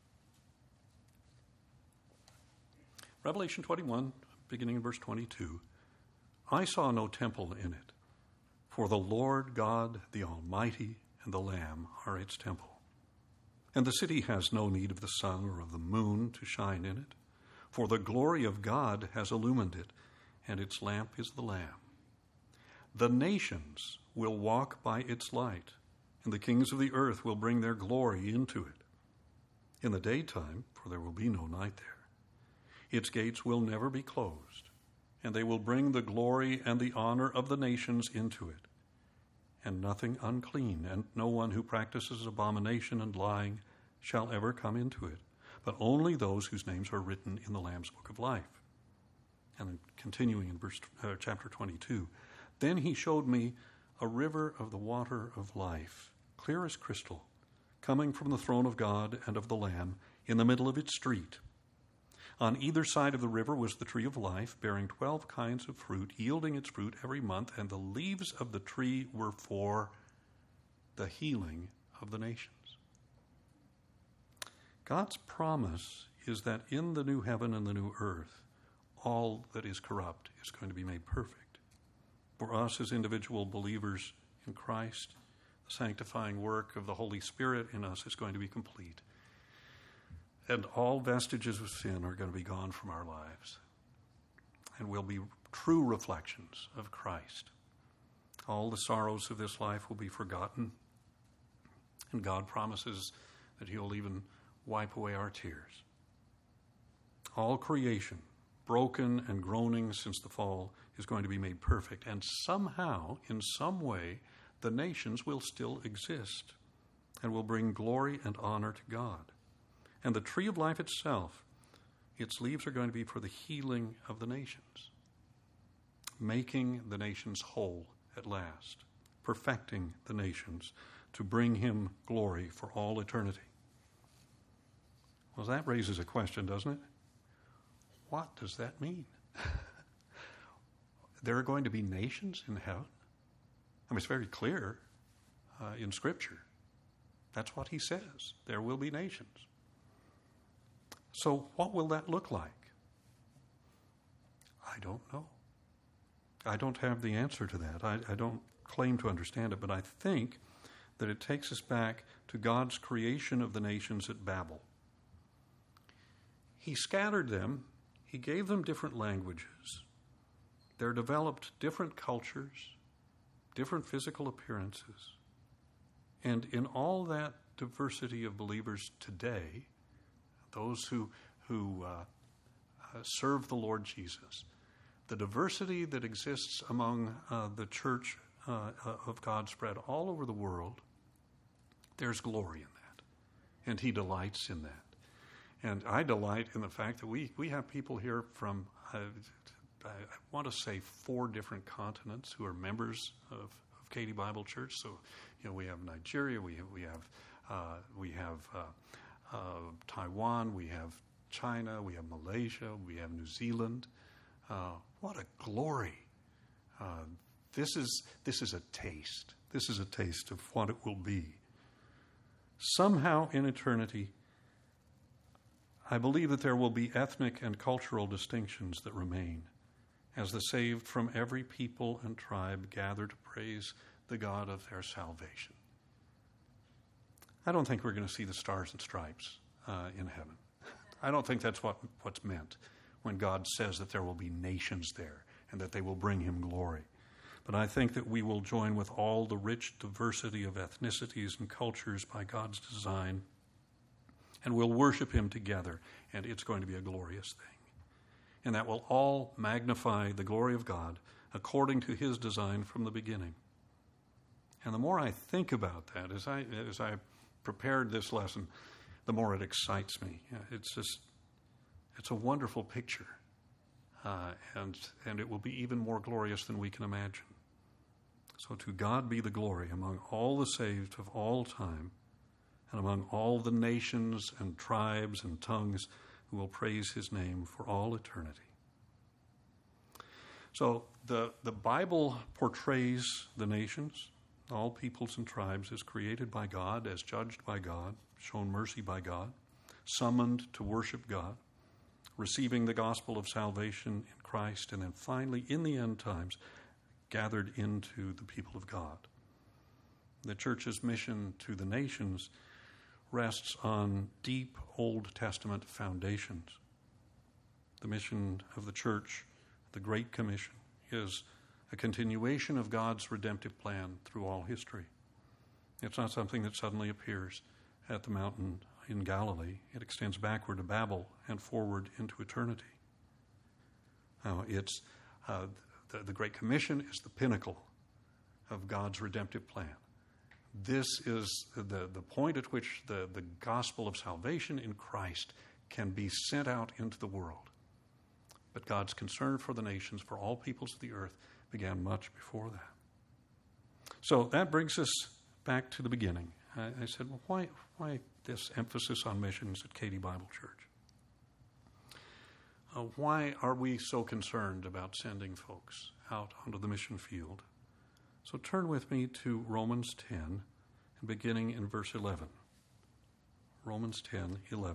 Revelation 21, beginning in verse 22. I saw no temple in it, for the Lord God, the Almighty, and the Lamb are its temple. And the city has no need of the sun or of the moon to shine in it, for the glory of God has illumined it, and its lamp is the Lamb. The nations will walk by its light, and the kings of the earth will bring their glory into it. In the daytime, for there will be no night there, its gates will never be closed, and they will bring the glory and the honor of the nations into it. And nothing unclean, and no one who practices abomination and lying shall ever come into it, but only those whose names are written in the Lamb's Book of Life. And then continuing in chapter 22, then he showed me a river of the water of life, clear as crystal, coming from the throne of God and of the Lamb in the middle of its street. On either side of the river was the tree of life, bearing 12 kinds of fruit, yielding its fruit every month, and the leaves of the tree were for the healing of the nations. God's promise is that in the new heaven and the new earth, all that is corrupt is going to be made perfect. For us as individual believers in Christ, the sanctifying work of the Holy Spirit in us is going to be complete. And all vestiges of sin are going to be gone from our lives. And we'll be true reflections of Christ. All the sorrows of this life will be forgotten. And God promises that he'll even wipe away our tears. All creation, broken and groaning since the fall, is going to be made perfect. And somehow, in some way, the nations will still exist and will bring glory and honor to God. And the tree of life itself, its leaves are going to be for the healing of the nations, making the nations whole at last, perfecting the nations to bring him glory for all eternity. Well, that raises a question, doesn't it? What does that mean? There are going to be nations in heaven? I mean, it's very clear in Scripture. That's what he says. There will be nations. So what will that look like? I don't know. I don't have the answer to that. I don't claim to understand it, but I think that it takes us back to God's creation of the nations at Babel. He scattered them. He gave them different languages. There developed different cultures, different physical appearances. And in all that diversity of believers today, those who serve the Lord Jesus, the diversity that exists among the church of God spread all over the world, there's glory in that. And he delights in that. And I delight in the fact that we have people here from, I want to say, 4 different continents who are members of Katy Bible Church. So, we have Nigeria, we have Taiwan, we have China, we have Malaysia, we have New Zealand. What a glory! This is a taste. This is a taste of what it will be. Somehow in eternity, I believe that there will be ethnic and cultural distinctions that remain as the saved from every people and tribe gather to praise the God of their salvation. I don't think we're going to see the stars and stripes in heaven. I don't think that's what's meant when God says that there will be nations there and that they will bring him glory. But I think that we will join with all the rich diversity of ethnicities and cultures by God's design, and we'll worship him together, and it's going to be a glorious thing. And that will all magnify the glory of God according to his design from the beginning. And the more I think about that, as I prepared this lesson, the more it excites me. It's a wonderful picture, and it will be even more glorious than we can imagine. So to God be the glory among all the saved of all time, and among all the nations and tribes and tongues who will praise his name for all eternity. So the Bible portrays the nations, all peoples and tribes, as created by God, as judged by God, shown mercy by God, summoned to worship God, receiving the gospel of salvation in Christ, and then finally, in the end times, gathered into the people of God. The church's mission to the nations rests on deep Old Testament foundations. The mission of the church, the Great Commission, is a continuation of God's redemptive plan through all history. It's not something that suddenly appears at the mountain in Galilee. It extends backward to Babel and forward into eternity. The Great Commission is the pinnacle of God's redemptive plan. This is the point at which the gospel of salvation in Christ can be sent out into the world. But God's concern for the nations, for all peoples of the earth, began much before that. So that brings us back to the beginning. I said, well, why this emphasis on missions at Katy Bible Church? Why are we so concerned about sending folks out onto the mission field? So turn with me to Romans 10, and beginning in verse 11. Romans 10:11.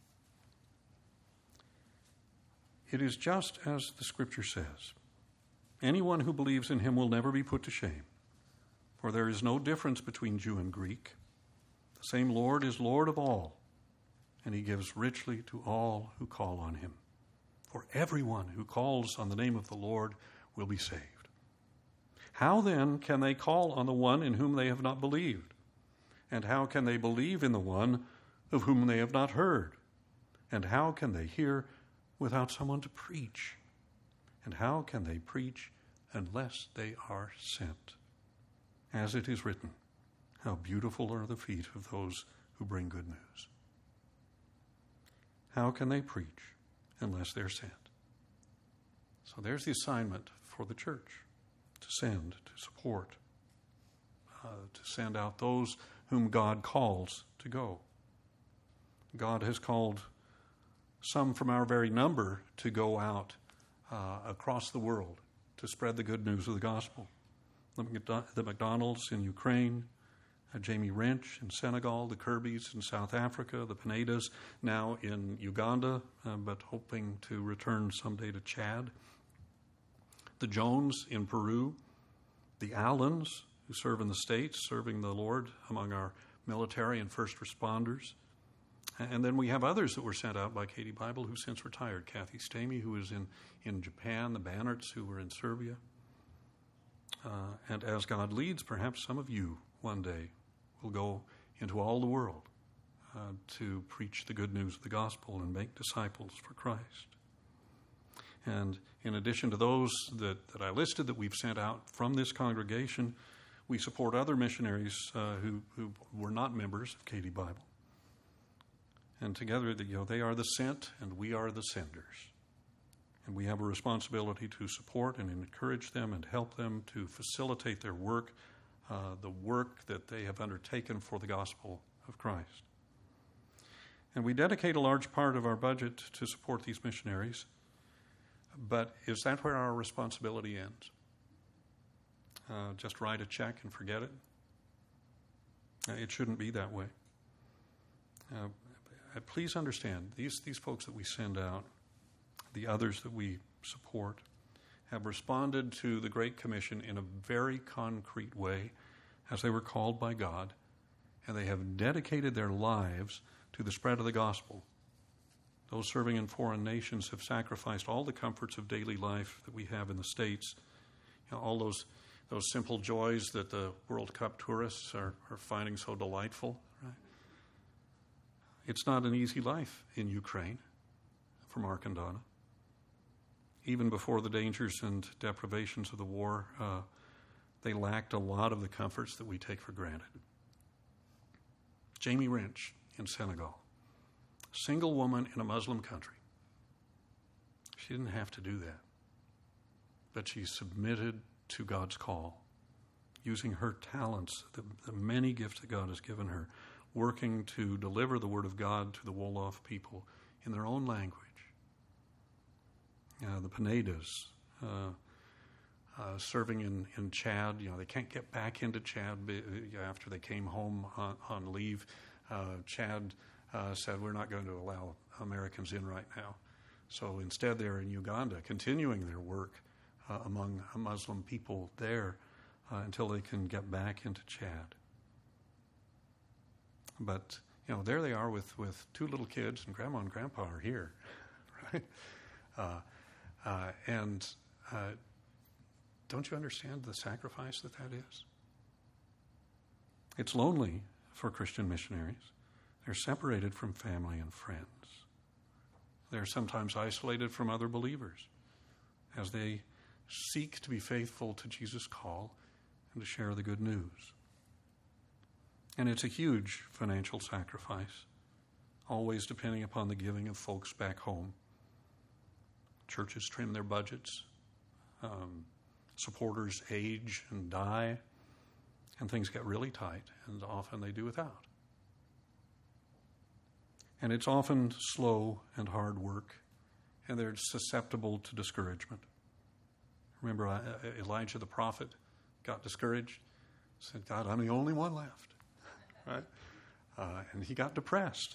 It is just as the Scripture says, anyone who believes in him will never be put to shame, for there is no difference between Jew and Greek. The same Lord is Lord of all, and he gives richly to all who call on him. For everyone who calls on the name of the Lord will be saved. How then can they call on the one in whom they have not believed? And how can they believe in the one of whom they have not heard? And how can they hear without someone to preach? And how can they preach unless they are sent? As it is written, how beautiful are the feet of those who bring good news. How can they preach unless they're sent? So there's the assignment for the church, to send, to support, to send out those whom God calls to go. God has called some from our very number to go out across the world to spread the good news of the gospel. the McDonalds in Ukraine, Jamie Wrench in Senegal, the Kirbys in South Africa, the Pinedas now in Uganda, but hoping to return someday to Chad, the Jones in Peru, the Allens who serve in the States, serving the Lord among our military and first responders. And then we have others that were sent out by Katie Bible who since retired. Kathy Stamey, who is in Japan, the Bannerts, who were in Serbia. And as God leads, perhaps some of you one day will go into all the world to preach the good news of the gospel and make disciples for Christ. And in addition to those that I listed that we've sent out from this congregation, we support other missionaries who were not members of Katie Bible. And together, they are the sent and we are the senders. And we have a responsibility to support and encourage them and help them to facilitate their work, the work that they have undertaken for the gospel of Christ. And we dedicate a large part of our budget to support these missionaries. But is that where our responsibility ends? Just write a check and forget it? It shouldn't be that way. Please understand, these folks that we send out, the others that we support, have responded to the Great Commission in a very concrete way as they were called by God, and they have dedicated their lives to the spread of the gospel. Those serving in foreign nations have sacrificed all the comforts of daily life that we have in the States, all those simple joys that the World Cup tourists are finding so delightful. Right? It's not an easy life in Ukraine for Mark and Donna. Even before the dangers and deprivations of the war, they lacked a lot of the comforts that we take for granted. Jamie Wrench in Senegal, single woman in a Muslim country. She didn't have to do that, but she submitted to God's call, using her talents, the many gifts that God has given her, working to deliver the Word of God to the Wolof people in their own language. The Pinedas, serving in Chad, they can't get back into Chad after they came home on leave. Chad said, we're not going to allow Americans in right now. So instead they're in Uganda, continuing their work among Muslim people there until they can get back into Chad. But, there they are with two little kids, and Grandma and Grandpa are here, right? And don't you understand the sacrifice that is? It's lonely for Christian missionaries. They're separated from family and friends. They're sometimes isolated from other believers as they seek to be faithful to Jesus' call and to share the good news. And it's a huge financial sacrifice, always depending upon the giving of folks back home. Churches trim their budgets, supporters age and die, and things get really tight, and often they do without. And it's often slow and hard work, and they're susceptible to discouragement. Remember, Elijah the prophet got discouraged, said, God, I'm the only one left, right? And he got depressed.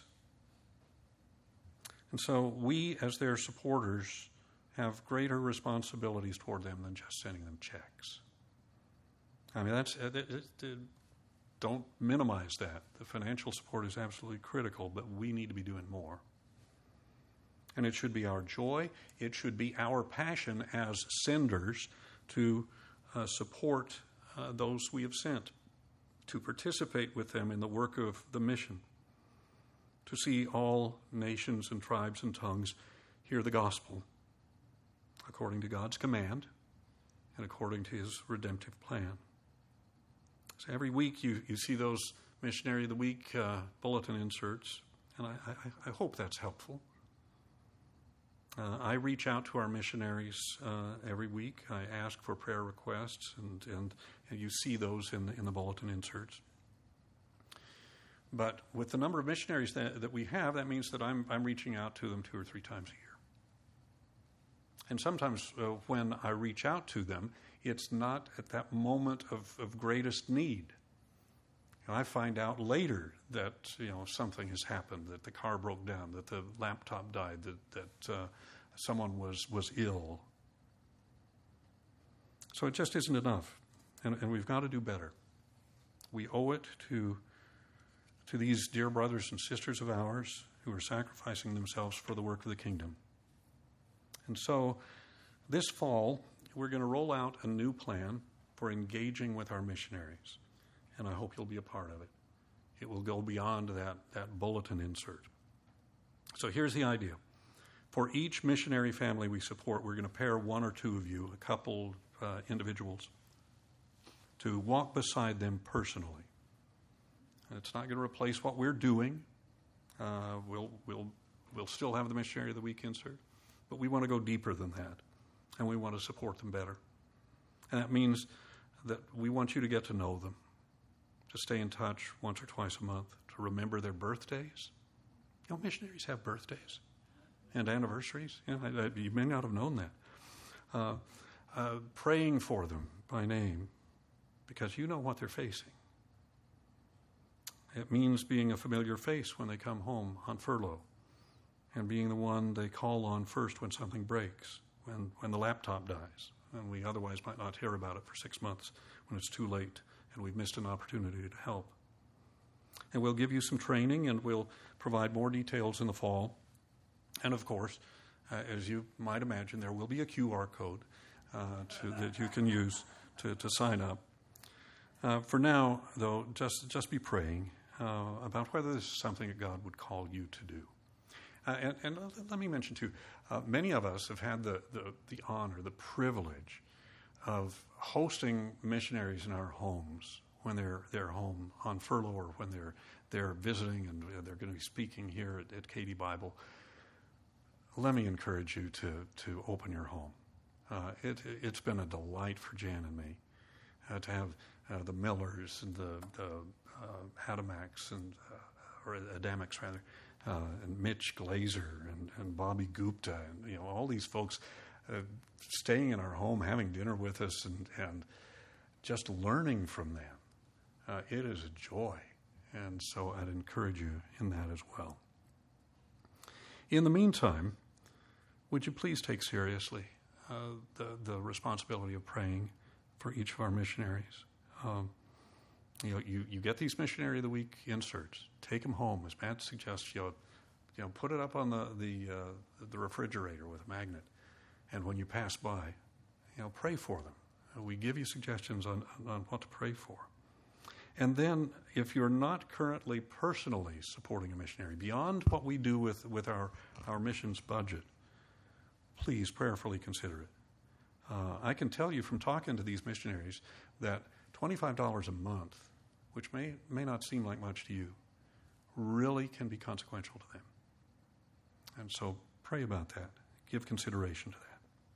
And so we, as their supporters, have greater responsibilities toward them than just sending them checks. I mean, don't minimize that. The financial support is absolutely critical, but we need to be doing more. And it should be our joy. It should be our passion as senders to support those we have sent, to participate with them in the work of the mission, to see all nations and tribes and tongues hear the gospel according to God's command and according to his redemptive plan. So every week you see those Missionary of the Week bulletin inserts, and I hope that's helpful. I reach out to our missionaries every week. I ask for prayer requests, and you see those in the bulletin inserts. But with the number of missionaries that we have, that means that I'm reaching out to them 2 or 3 times a year. And sometimes when I reach out to them, it's not at that moment of greatest need. I find out later that something has happened, that the car broke down, that the laptop died, that someone was ill. So it just isn't enough, and we've got to do better. We owe it to these dear brothers and sisters of ours who are sacrificing themselves for the work of the kingdom. And so this fall, we're going to roll out a new plan for engaging with our missionaries. And I hope you'll be a part of it. It will go beyond that bulletin insert. So here's the idea. For each missionary family we support, we're going to pair one or two of you, a couple individuals, to walk beside them personally. And it's not going to replace what we're doing. We'll still have the Missionary of the Week insert, but we want to go deeper than that, and we want to support them better. And that means that we want you to get to know them, to stay in touch once or twice a month, to remember their birthdays. Missionaries have birthdays and anniversaries. You may not have known that. Praying for them by name, because you know what they're facing. It means being a familiar face when they come home on furlough, and being the one they call on first when something breaks, when the laptop dies, and we otherwise might not hear about it for 6 months when it's too late and we've missed an opportunity to help. And we'll give you some training, and we'll provide more details in the fall. And of course, as you might imagine, there will be a QR code that you can use to sign up. For now, though, just be praying about whether this is something that God would call you to do. And let me mention, too, many of us have had the honor, the privilege of hosting missionaries in our homes when they're home on furlough, or when they're visiting and they're going to be speaking here at Katy Bible. Let me encourage you to open your home. It's been a delight for Jan and me to have the Millers and the Adamacs or Adamics rather, and Mitch Glazer and Bobby Gupta, and all these folks staying in our home, having dinner with us, and just learning from them. It is a joy, and so I'd encourage you in that as well. In the meantime, would you please take seriously the responsibility of praying for each of our missionaries? You get these Missionary of the Week inserts. Take them home, as Matt suggests. Put it up on the refrigerator with a magnet, and when you pass by, pray for them. We give you suggestions on what to pray for. And then, if you're not currently personally supporting a missionary beyond what we do with our missions budget, please prayerfully consider it. I can tell you from talking to these missionaries that $25 a month, which may not seem like much to you, really can be consequential to them. And so pray about that. Give consideration to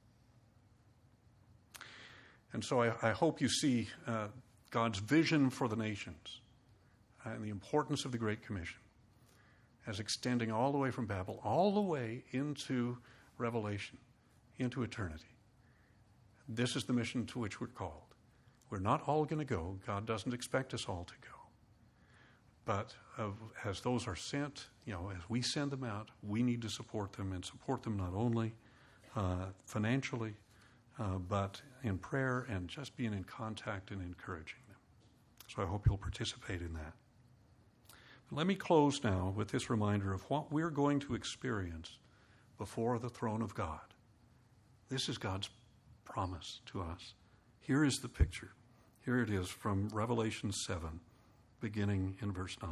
that. And so I hope you see God's vision for the nations and the importance of the Great Commission as extending all the way from Babel, all the way into Revelation, into eternity. This is the mission to which we're called. We're not all going to go. God doesn't expect us all to go. But as those are sent, as we send them out, we need to support them, and support them not only financially, but in prayer and just being in contact and encouraging them. So I hope you'll participate in that. Let me close now with this reminder of what we're going to experience before the throne of God. This is God's promise to us. Here is the picture. Here it is from Revelation 7, beginning in verse 9.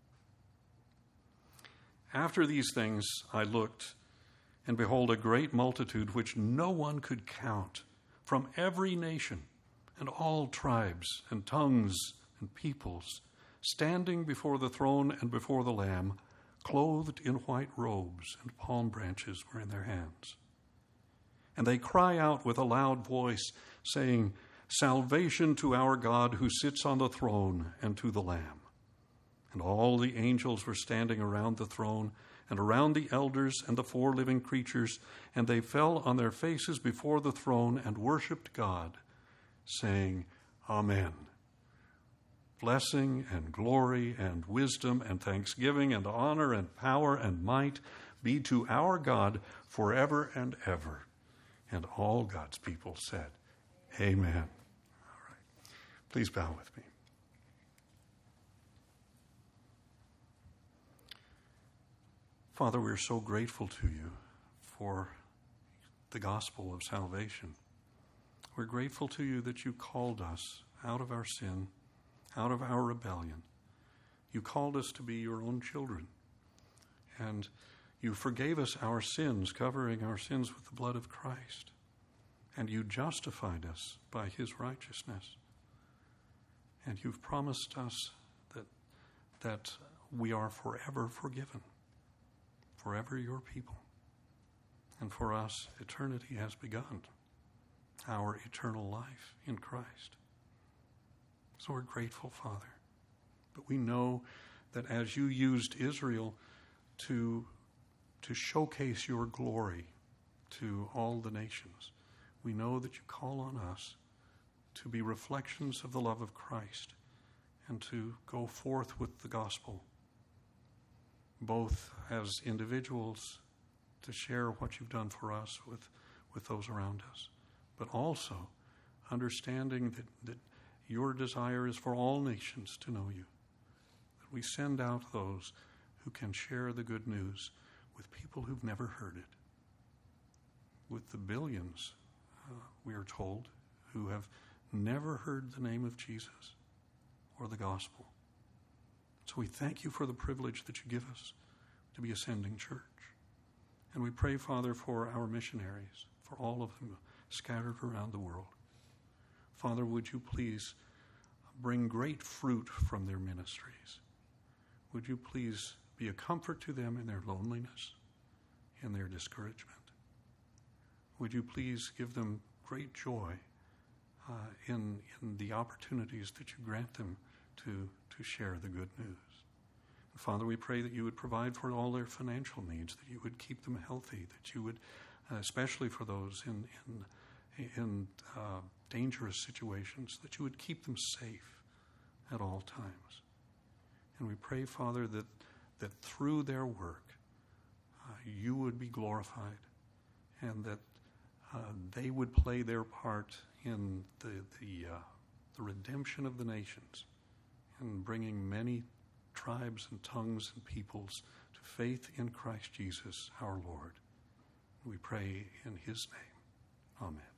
After these things I looked, and behold, a great multitude which no one could count, from every nation and all tribes and tongues and peoples, standing before the throne and before the Lamb, clothed in white robes, and palm branches were in their hands. And they cry out with a loud voice, saying, Salvation to our God who sits on the throne and to the Lamb. And all the angels were standing around the throne and around the elders and the 4 living creatures, and they fell on their faces before the throne and worshipped God, saying, Amen. Blessing and glory and wisdom and thanksgiving and honor and power and might be to our God forever and ever. And all God's people said, Amen. All right. Please bow with me. Father, we're so grateful to you for the gospel of salvation. We're grateful to you that you called us out of our sin, out of our rebellion. You called us to be your own children. And you forgave us our sins, covering our sins with the blood of Christ. And you justified us by his righteousness. And you've promised us that we are forever forgiven, forever your people. And for us, eternity has begun, our eternal life in Christ. So we're grateful, Father. But we know that as you used Israel to showcase your glory to all the nations, we know that you call on us to be reflections of the love of Christ and to go forth with the gospel, both as individuals to share what you've done for us with those around us, but also understanding that your desire is for all nations to know you, that we send out those who can share the good news with people who've never heard it, with the billions, we are told, who have never heard the name of Jesus or the gospel. So we thank you for the privilege that you give us to be a sending church. And we pray, Father, for our missionaries, for all of them scattered around the world. Father, would you please bring great fruit from their ministries? Would you please be a comfort to them in their loneliness, in their discouragement? Would you please give them great joy in the opportunities that you grant them to share the good news? Father, we pray that you would provide for all their financial needs, that you would keep them healthy, that you would, especially for those in dangerous situations, that you would keep them safe at all times. And we pray, Father, that through their work, you would be glorified, and that they would play their part in the redemption of the nations, and bringing many tribes and tongues and peoples to faith in Christ Jesus our Lord. We pray in his name. Amen.